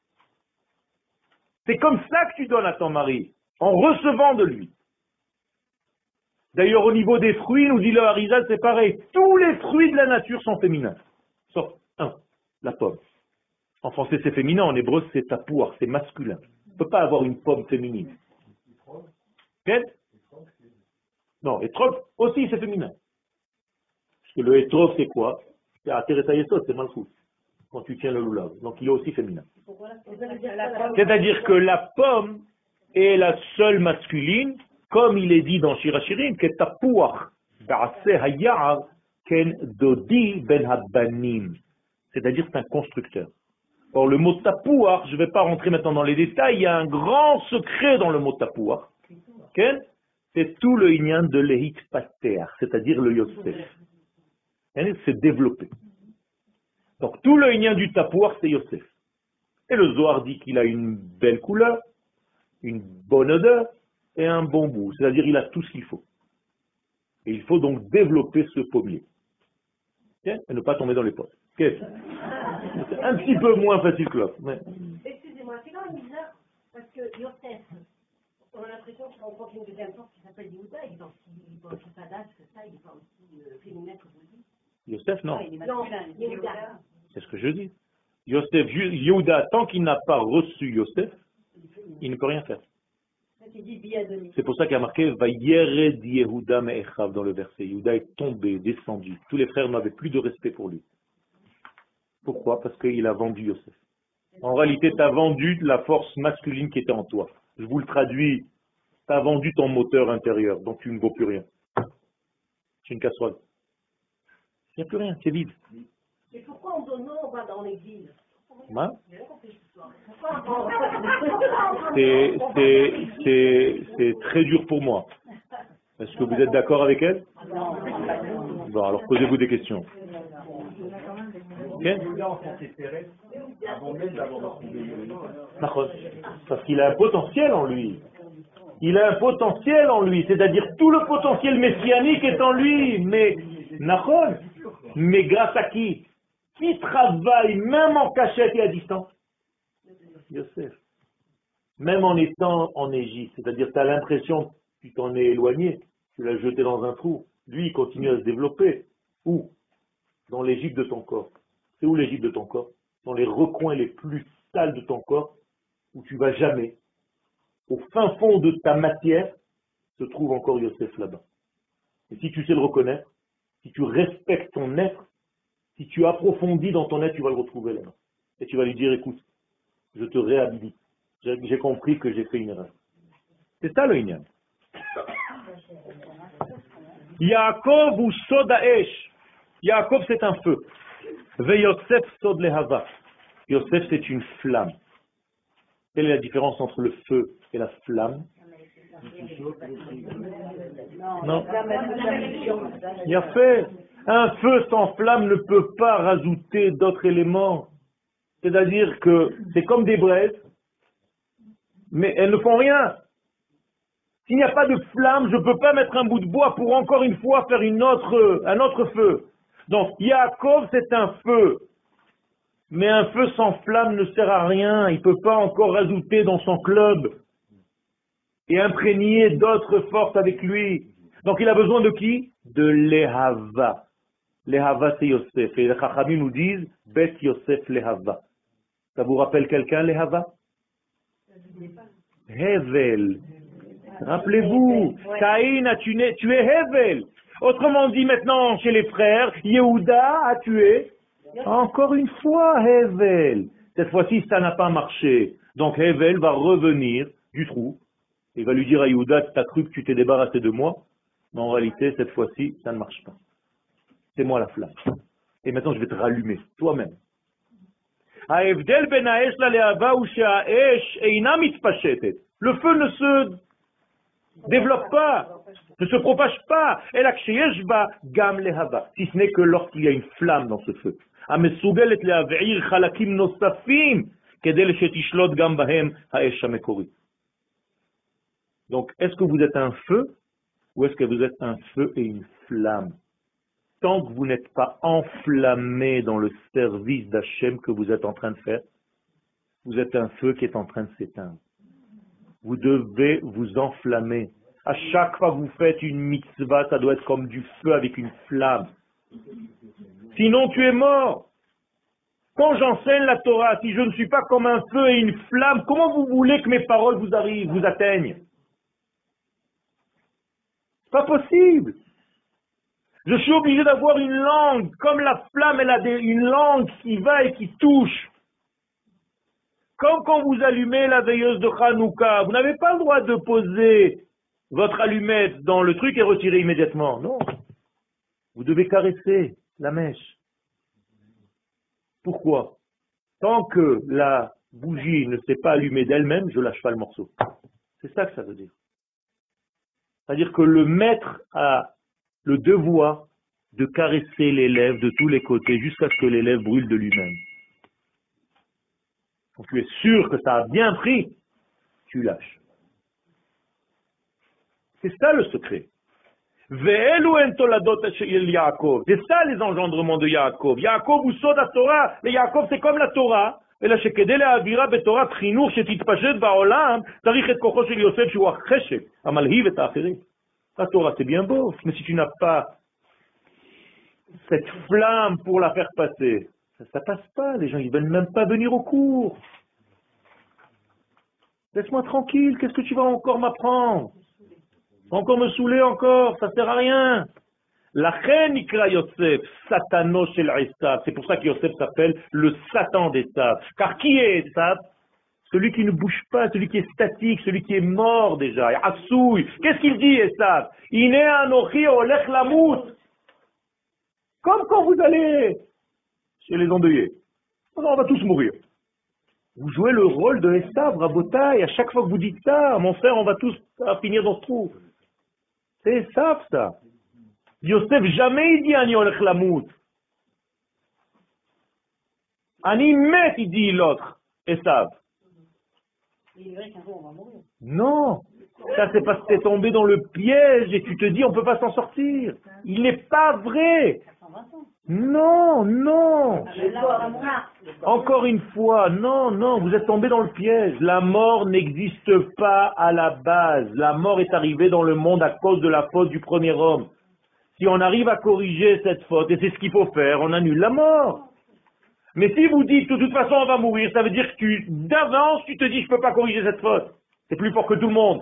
C'est comme ça que tu donnes à ton mari, en recevant de lui. D'ailleurs, au niveau des fruits, nous dit le Harizal, c'est pareil. Tous les fruits de la nature sont féminins. Sauf un, la pomme. En français, c'est féminin. En hébreu, c'est tapouar, c'est masculin. On ne peut pas avoir une pomme féminine. Quel? Non, étrog aussi, c'est féminin. Parce que le étrog, c'est quoi? C'est à Teresa Yesod, c'est malchut. Quand tu tiens le loulav. Donc, il est aussi féminin. C'est-à-dire que la pomme est la seule masculine, comme il est dit dans Shirachirim, que tapouach ba'aseh hayar ken dodi ben habanim. C'est-à-dire c'est un constructeur. Or, le mot tapouar, je ne vais pas rentrer maintenant dans les détails, il y a un grand secret dans le mot tapouar. Okay? C'est tout le inyan de l'ehit pater, c'est-à-dire le Yosef. C'est développé. Donc, tout le inyan du tapouar, c'est Yosef. Et le Zohar dit qu'il a une belle couleur, une bonne odeur et un bon goût. C'est-à-dire il a tout ce qu'il faut. Et il faut donc développer ce pommier. Okay? Et ne pas tomber dans les potes. Okay? C'est un petit peu moins facile que l'autre. Mais... Excusez-moi, c'est quand même bizarre, parce que Yosef, on a l'impression qu'il rencontre une deuxième force qui s'appelle Yehuda, il est pas aussi fadasse que ça, il est pas aussi féminin que vous dites. Yosef, non. Non, Yehuda. C'est ce que je dis. Yosef, Yehuda, tant qu'il n'a pas reçu Yosef, il ne peut rien faire. C'est pour ça qu'il y a marqué Vayered Yehuda me'echav dans le verset. Yehuda est tombé, descendu. Tous les frères n'avaient plus de respect pour lui. Pourquoi? Parce qu'il a vendu Yosef. En réalité, tu as vendu la force masculine qui était en toi. Je vous le traduis. Tu as vendu ton moteur intérieur, donc tu ne vaux plus rien. C'est une casserole. Il n'y a plus rien, c'est vide. Et pourquoi on donne non, on va dans l'église? Hein? C'est très dur pour moi. Est-ce que vous êtes d'accord avec elle? Bon, alors posez-vous des questions. Okay? Parce qu'il a un potentiel en lui. Il a un potentiel en lui, c'est-à-dire tout le potentiel messianique est en lui. Mais, mais grâce à qui? Qui travaille même en cachette et à distance? Yosef. Même en étant en Égypte, c'est-à-dire tu as l'impression que tu t'en es éloigné, tu l'as jeté dans un trou. Lui, il continue à se développer. Où? Dans l'Égypte de ton corps. C'est où l'Égypte de ton corps? Dans les recoins les plus sales de ton corps, où tu vas jamais. Au fin fond de ta matière, se trouve encore Yosef là-bas. Et si tu sais le reconnaître, si tu respectes ton être, si tu approfondis dans ton être, tu vas le retrouver là-bas. Et tu vas lui dire, écoute, je te réhabilite. J'ai compris que j'ai fait une erreur. C'est ça le Inyan. Yaakov ou Sodaesh. Yaakov c'est un feu. Ve Yosef Sod Lehava. Yosef c'est une flamme. Quelle est la différence entre le feu et la flamme? Non. Il a fait. Un feu sans flamme ne peut pas rajouter d'autres éléments. C'est-à-dire que c'est comme des braises, mais elles ne font rien. S'il n'y a pas de flamme, je ne peux pas mettre un bout de bois pour encore une fois faire un autre feu. Donc, Yaakov, c'est un feu. Mais un feu sans flamme ne sert à rien. Il ne peut pas encore rajouter dans son club et imprégner d'autres forces avec lui. Donc, il a besoin de qui? De Lehava. Lehava, c'est Yosef. Et les Chachamim nous disent, Bet Yosef Lehava. Ça vous rappelle quelqu'un, Lehava? Hevel. Rappelez-vous, Caïn a tué Hevel. Autrement dit, maintenant, chez les frères, Yehuda a tué encore une fois Hevel. Cette fois-ci, ça n'a pas marché. Donc Hevel va revenir du trou et va lui dire à Yehuda, tu as cru que tu t'es débarrassé de moi, mais en réalité, cette fois-ci, ça ne marche pas. C'est moi la flamme. Et maintenant, je vais te rallumer, toi-même. Le feu ne se développe pas, ne se propage pas, si ce n'est que lorsqu'il y a une flamme dans ce feu. Donc, est-ce que vous êtes un feu ou est-ce que vous êtes un feu et une flamme? Tant que vous n'êtes pas enflammé dans le service d'Hachem que vous êtes en train de faire, vous êtes un feu qui est en train de s'éteindre. Vous devez vous enflammer. À chaque fois que vous faites une mitzvah, ça doit être comme du feu avec une flamme. Sinon, tu es mort. Quand j'enseigne la Torah, si je ne suis pas comme un feu et une flamme, comment vous voulez que mes paroles vous arrivent, vous atteignent? C'est pas possible. Je suis obligé d'avoir une langue, comme la flamme, elle a une langue qui va et qui touche. Comme quand vous allumez la veilleuse de Hanouka, vous n'avez pas le droit de poser votre allumette dans le truc et retirer immédiatement. Non. Vous devez caresser la mèche. Pourquoi? Tant que la bougie ne s'est pas allumée d'elle-même, je lâche pas le morceau. C'est ça que ça veut dire. C'est-à-dire que le maître a le devoir de caresser l'élève de tous les côtés jusqu'à ce que l'élève brûle de lui-même. Quand tu es sûr que ça a bien pris, tu lâches. C'est ça le secret. C'est ça les engendrements de Yaakov. Yaakov ou Soda Torah. Mais Yaakov c'est comme la Torah. אלא שכדי להעבירה בתורת חינוך שתתפשט בעולם, צריך את כוחו של יוסף שהוא החשק, המלהיב את האחרים. La Torah c'est bien beau, mais si tu n'as pas cette flamme pour la faire passer, ça passe pas, les gens ils veulent même pas venir au cours. Laisse-moi tranquille, qu'est-ce que tu vas encore m'apprendre? Encore me saouler encore, ça sert à rien. La reine Ikra Yosef, Satano shel Esav. C'est pour ça que Yosef s'appelle le Satan d'Esav. Car qui est Esav? Celui qui ne bouge pas, celui qui est statique, celui qui est mort déjà. Assouille. Qu'est-ce qu'il dit Esav? Ine anochi olech lamut. Comme quand vous allez chez les endeuillés. Alors, on va tous mourir. Vous jouez le rôle de Esav, Rabotai. À chaque fois que vous dites ça, mon frère, on va tous finir dans ce trou. C'est Esav ça. Yosef jamais il dit Ani olech lamut. Ani met, il dit l'autre, Esav. Il est vrai qu'un jour on va mourir. Non, ça c'est parce que tu es tombé dans le piège et tu te dis on ne peut pas s'en sortir. Il n'est pas vrai. 120 ans. Non, non. Là, on va mourir. Encore une fois, non, non, vous êtes tombé dans le piège. La mort n'existe pas à la base. La mort est arrivée dans le monde à cause de la faute du premier homme. Si on arrive à corriger cette faute, et c'est ce qu'il faut faire, on annule la mort. Mais si vous dites de toute façon on va mourir, ça veut dire que d'avance tu te dis je ne peux pas corriger cette faute. C'est plus fort que tout le monde.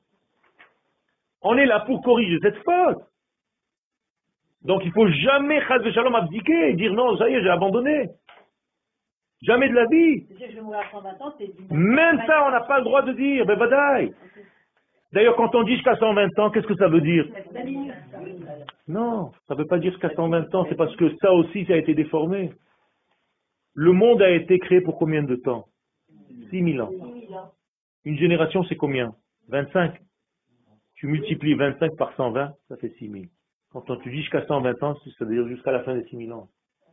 On est là pour corriger cette faute. Donc il ne faut jamais chas v'shalom abdiquer et dire non, ça y est, j'ai abandonné. Jamais de la vie. Je sais que je vais mourir à 120 ans, c'est Même ça, on n'a pas le droit de dire. Ben badaï. D'ailleurs, quand on dit jusqu'à 120 ans, qu'est-ce que ça veut dire? Non, ça ne veut pas dire jusqu'à 120 ans, c'est parce que ça aussi, ça a été déformé. Le monde a été créé pour combien de temps? 6000 ans. Une génération, c'est combien? 25. Tu multiplies 25 par 120, ça fait 6000. Quand tu dis jusqu'à 120 ans, ça veut dire jusqu'à la fin des 6000 ans.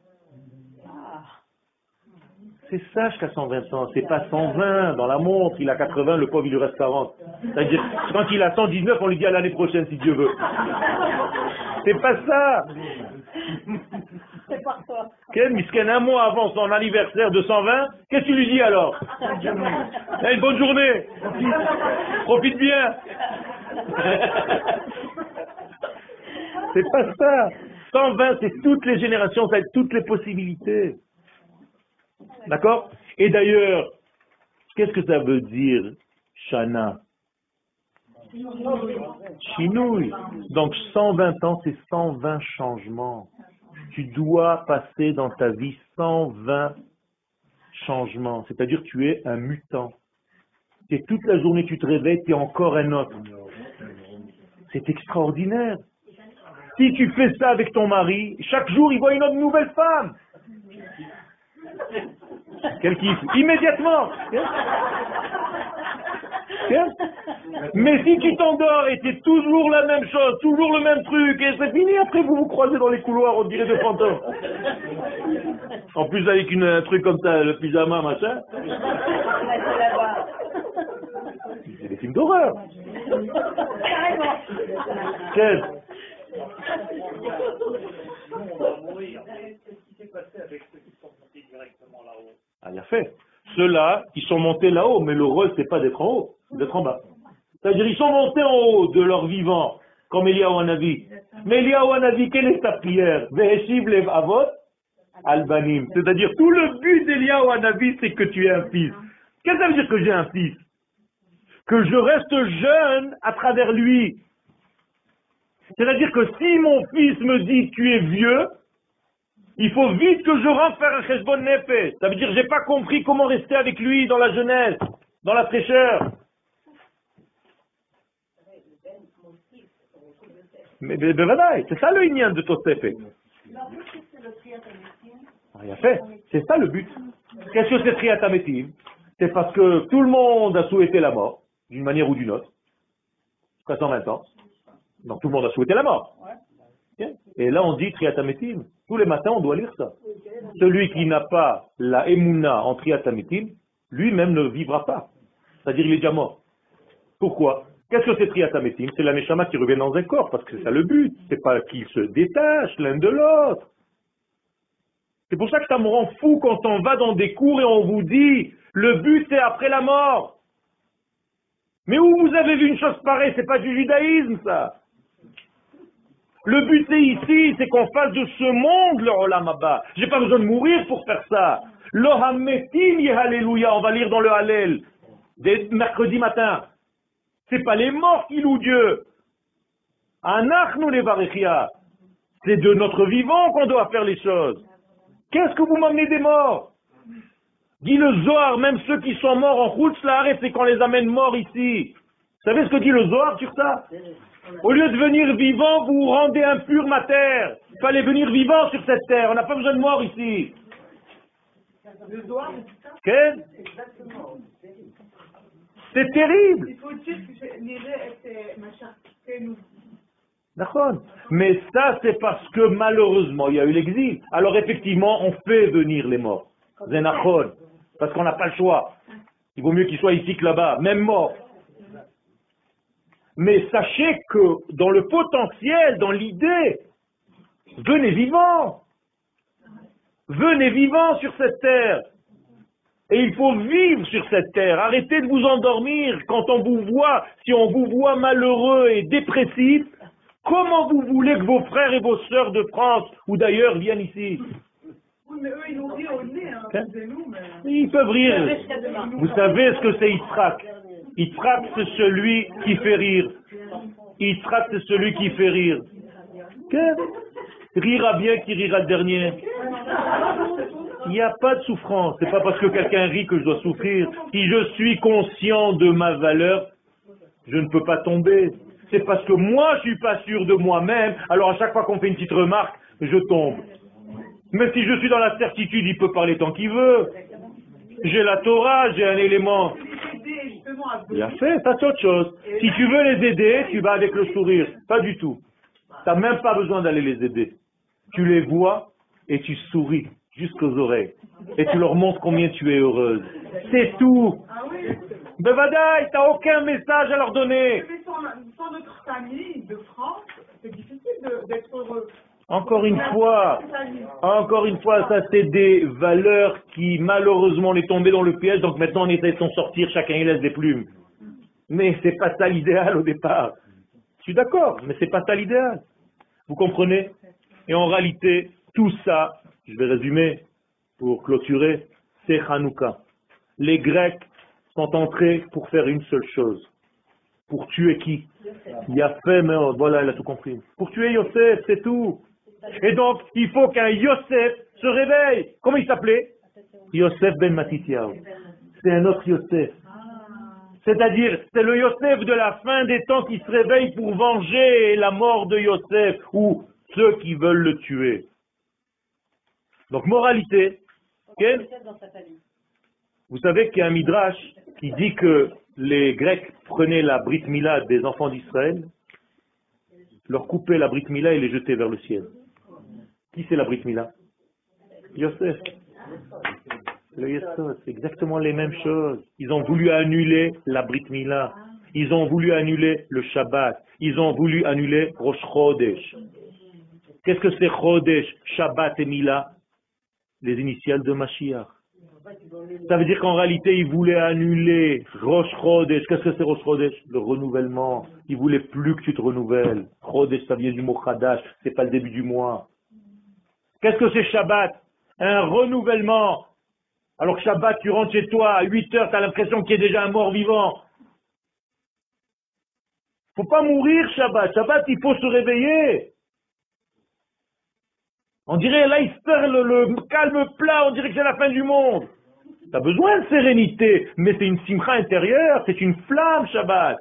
C'est ça jusqu'à 120 ans, c'est pas 120 dans la montre, il a 80, le pauvre il lui reste 40. C'est-à-dire, quand il a 119, on lui dit à l'année prochaine si Dieu veut. C'est pas ça. C'est pas toi. Quel misken, un mois avant son anniversaire de 120, qu'est-ce que tu lui dis alors? Une bonne journée. Profite bien. C'est pas ça. 120, c'est toutes les générations, ça a toutes les possibilités. D'accord? Et d'ailleurs, qu'est-ce que ça veut dire, Shana? Chinouille. Donc 120 ans, c'est 120 changements. Tu dois passer dans ta vie 120 changements. C'est-à-dire que tu es un mutant. Et toute la journée, tu te réveilles, tu es encore un autre. C'est extraordinaire. Si tu fais ça avec ton mari, chaque jour, il voit une autre nouvelle femme. Quel kiff. Immédiatement. Mais si tu t'endors et c'est toujours la même chose, toujours le même truc, et c'est fini, après vous vous croisez dans les couloirs, on dirait deux fantômes. En plus avec un truc comme ça, le pyjama, machin. C'est des films d'horreur. Quel? Ah, il a fait. Ceux-là, ils sont montés là-haut, mais le rôle, c'est pas d'être en haut, c'est d'être en bas. C'est-à-dire, ils sont montés en haut de leur vivant, comme Eliyahu Hanavi. Mais Eliyahu Hanavi, quelle est sa prière? Ve'eshiv lev avot albanim. C'est-à-dire, tout le but d'Eliyahu Hanavi, c'est que tu aies un fils. Qu'est-ce que ça veut dire que j'ai un fils? Que je reste jeune à travers lui. C'est-à-dire que si mon fils me dit tu es vieux, il faut vite que je rentre faire un cheshbon nefesh. Ça veut dire j'ai pas compris comment rester avec lui dans la jeunesse, dans la fraîcheur. Mais c'est ça le inyan de Tosefet. Il a fait. C'est ça le but. Qu'est-ce que c'est Triat Hametim? C'est parce que tout le monde a souhaité la mort, d'une manière ou d'une autre, jusqu'à 120 ans. Donc tout le monde a souhaité la mort. Et là on dit Triat Hametim. Tous les matins on doit lire ça. Celui qui n'a pas la Emouna en Triat Hametim, lui-même ne vivra pas. C'est-à-dire il est déjà mort. Pourquoi? Qu'est-ce que c'est Triat Hametim? C'est la Neshama qui revient dans un corps, parce que c'est ça le but. C'est pas qu'ils se détachent l'un de l'autre. C'est pour ça que ça me rend fou quand on va dans des cours et on vous dit le but c'est après la mort. Mais où vous avez vu une chose pareille? C'est pas du judaïsme ça. Le but c'est ici, c'est qu'on fasse de ce monde le Olam Haba. J'ai pas besoin de mourir pour faire ça. Lo hametim yehalleluya, on va lire dans le Hallel dès mercredi matin. C'est pas les morts qui louent Dieu. Anachnu levarechia. C'est de notre vivant qu'on doit faire les choses. Qu'est-ce que vous m'emmenez des morts? Dit le Zohar, même ceux qui sont morts en Chutz La'aretz, c'est qu'on les amène morts ici. Vous savez ce que dit le Zohar sur ça? Au lieu de venir vivant, vous rendez impur ma terre. Il fallait venir vivant sur cette terre. On n'a pas besoin de mort ici. Le Zohar, Quel? C'est terrible. il faut dire que Nireh était machin, c'est nous. D'accord. Mais ça, c'est parce que malheureusement, il y a eu l'exil. Alors effectivement, on fait venir les morts. Zenachon. Parce qu'on n'a pas le choix. Il vaut mieux qu'ils soient ici que là-bas, même morts. Mais sachez que dans le potentiel, dans l'idée, venez vivants. Venez vivants sur cette terre. Et il faut vivre sur cette terre. Arrêtez de vous endormir quand on vous voit. Si on vous voit malheureux et dépressif, comment vous voulez que vos frères et vos sœurs de France ou d'ailleurs viennent ici? Oui, mais eux, ils nous rient au nez, hein, Hein? c'est nous, mais... Ils peuvent rire. Vous savez ce que c'est Yitzhak? Yitzhak, c'est celui qui fait rire. Yitzhak, c'est celui qui fait rire. Rira bien qui rira le dernier. Il n'y a pas de souffrance. C'est pas parce que quelqu'un rit que je dois souffrir. Si je suis conscient de ma valeur, je ne peux pas tomber. C'est parce que moi, je suis pas sûr de moi-même. Alors à chaque fois qu'on fait une petite remarque, je tombe. Mais si je suis dans la certitude, il peut parler tant qu'il veut. J'ai la Torah, j'ai un élément. Il a fait, ça c'est autre chose. Si tu veux les aider, tu vas avec le sourire. Pas du tout. Tu n'as même pas besoin d'aller les aider. Tu les vois et tu souris jusqu'aux oreilles. Et tu leur montres combien tu es heureuse. C'est tout. Bevadaï, tu n'as aucun message à leur donner. Mais sans notre famille de France, c'est difficile d'être heureux. Encore une fois, ça c'est des valeurs qui malheureusement on est tombé dans le piège, donc maintenant on essaie de s'en sortir, chacun il laisse des plumes. Mais c'est pas ça l'idéal au départ. Je suis d'accord, mais c'est pas ça l'idéal. Vous comprenez? Et en réalité, tout ça, je vais résumer pour clôturer, c'est Hanouka. Les Grecs sont entrés pour faire une seule chose. Pour tuer qui? Yafé, mais voilà, elle a tout compris. Pour tuer Yosef, c'est tout. Et donc, il faut qu'un Yosef se réveille. Comment il s'appelait? Yosef ben Matityahu. C'est un autre Yosef. C'est-à-dire, c'est le Yosef de la fin des temps qui se réveille pour venger la mort de Yosef ou ceux qui veulent le tuer. Donc, moralité. Okay? Vous savez qu'il y a un midrash qui dit que les Grecs prenaient la Brit Mila des enfants d'Israël, leur coupaient la Brit Mila et les jetaient vers le ciel. Qui c'est la Brit Mila? Yosef. Le Yosef, c'est exactement les mêmes choses. Ils ont voulu annuler la Brit Mila. Ils ont voulu annuler le Shabbat. Ils ont voulu annuler Rosh Chodesh. Qu'est-ce que c'est Chodesh, Shabbat et Mila? Les initiales de Mashiach. Ça veut dire qu'en réalité, ils voulaient annuler Rosh Chodesh. Qu'est-ce que c'est Rosh Chodesh? Le renouvellement. Ils voulaient plus que tu te renouvelles. Chodesh, ça vient du mot Chadash. C'est pas le début du mois. Qu'est-ce que c'est Shabbat? Un renouvellement. Alors que Shabbat, tu rentres chez toi à 8 heures, tu as l'impression qu'il y a déjà un mort vivant. Faut pas mourir Shabbat. Shabbat, il faut se réveiller. On dirait, là, il se perd le calme plat, on dirait que c'est la fin du monde. Tu as besoin de sérénité, mais c'est une simcha intérieure, c'est une flamme, Shabbat.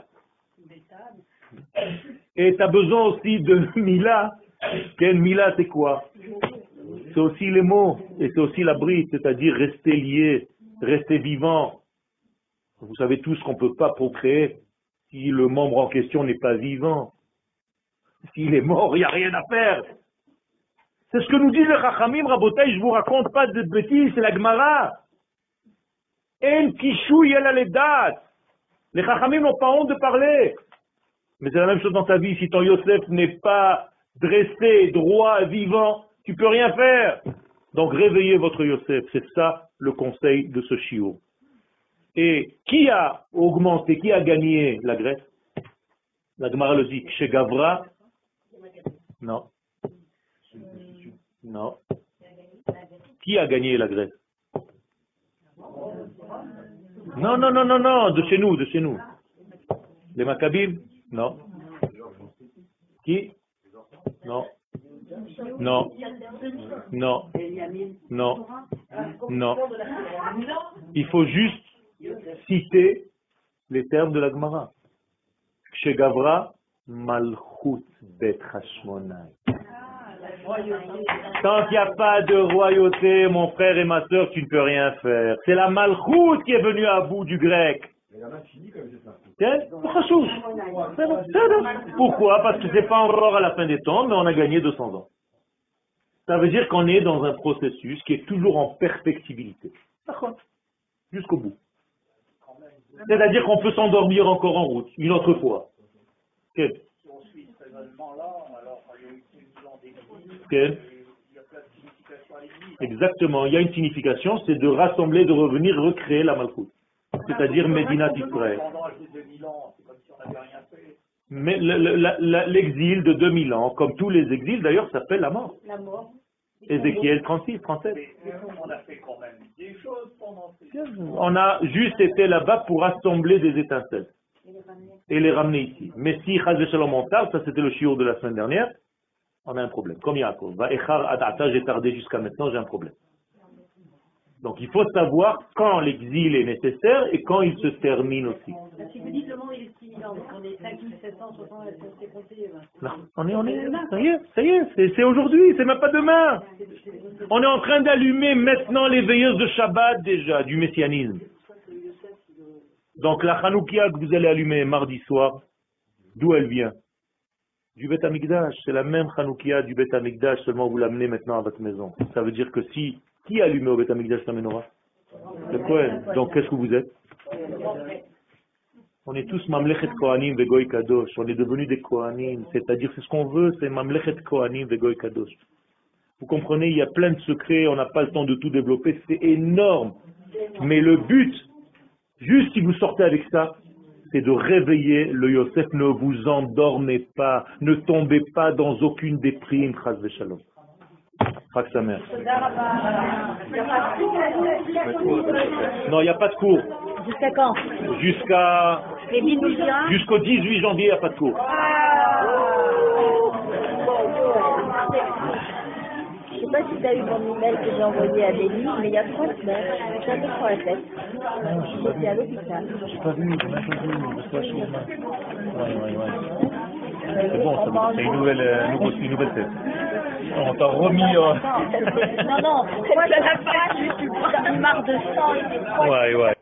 Et tu as besoin aussi de Mila. Quelle Mila, c'est quoi? c'est aussi les mots, et c'est aussi la bride, c'est-à-dire rester lié, rester vivant. Vous savez tous qu'on ne peut pas procréer si le membre en question n'est pas vivant. S'il est mort, il n'y a rien à faire. C'est ce que nous disent les Chachamim, Rabotai, je ne vous raconte pas de bêtises, c'est la Gemara. En kishou yel aledat. Les Chachamim n'ont pas honte de parler. Mais c'est la même chose dans ta vie. Si ton Yosef n'est pas dressé, droit, vivant, tu ne peux rien faire. Donc réveillez votre Yosef. C'est ça le conseil de ce shiur. Et qui a augmenté, qui a gagné la Grèce? La Gemara le dit. Chez Gavra? Non. Non. Qui a gagné la Grèce? Non, non, non, non, non, de chez nous, de chez nous. Les Maccabim? Non. Qui? Non. Non. Non. Non. Non. Il faut juste citer les termes de la Gemara. Chez Gavra, Malchut Bet Hashmonai. Tant qu'il n'y a pas de royauté, mon frère et ma soeur, tu ne peux rien faire. C'est la Malchut qui est venue à bout du grec. Pourquoi? Parce que c'est pas encore à la fin des temps, mais on a gagné 200 ans. Ça veut dire qu'on est dans un processus qui est toujours en perfectibilité. Jusqu'au bout. C'est-à-dire qu'on peut s'endormir encore en route, une autre fois. Okay. Si on suit ce raisonnement-là, alors il y a eu 1000 ans d'exil, Okay. il y a plein de significations à l'exil. Exactement, il y a une signification, c'est de rassembler, de revenir recréer la Malchut. C'est-à-dire Médinat Israël. Pendant les 2000 ans, c'est comme si on n'avait rien fait. Mais l'exil de 2000 ans, comme tous les exils d'ailleurs, s'appelle la mort. La mort. Ézéchiel 36, 37. Mais on a fait quand même des choses pendant ces... On a juste été là-bas pour rassembler des étincelles et les ramener ici. Mais si Chaz v'Shalom on tarde, ça c'était le shiur de la semaine dernière, on a un problème. Comme Yaakov, Va'echar ad'ata, j'ai tardé jusqu'à maintenant, j'ai un problème. Donc il faut savoir quand l'exil est nécessaire et quand il se termine aussi. Si vous dites le monde il est 6 000 ans, donc on est 5 760, c'est compté. Non, on est, ça y est, c'est aujourd'hui, c'est même pas demain. On est en train d'allumer maintenant les veilleuses de Shabbat déjà, du messianisme. Donc la Hanoukia que vous allez allumer mardi soir, d'où elle vient? Du Beth Amikdash, c'est la même Hanoukia du Beth Amikdash, seulement vous l'amenez maintenant à votre maison. Ça veut dire que si, qui a allumé au Beth Amikdash la menorah? Le Kohen. Donc qu'est-ce que vous êtes? On est tous Mamlechet Kohanim Vegoy Kadosh, on est devenus des Kohanim, c'est-à-dire c'est ce qu'on veut, c'est Mamlechet Kohanim Vegoy Kadosh. Vous comprenez, il y a plein de secrets, on n'a pas le temps de tout développer, c'est énorme. Mais le but, juste si vous sortez avec ça, c'est de réveiller le Yosef. Ne vous endormez pas, ne tombez pas dans aucune déprime, Chaz v'Shalom. Chag sa mère. Non, il n'y a pas de cours. Jusqu'à quand? Jusqu'au 18 janvier, il n'y a pas de cours. Je sais pas si tu as eu mon email que j'ai envoyé à Béli, mais il y a 3 semaines, j'ai un peu sur la tête. J'étais à l'hôpital. J'ai pas vu, c'est bon, c'est une nouvelle tête. On t'a remis... Non, moi, je n'ai pas, je suis marre de sang et des Ouais.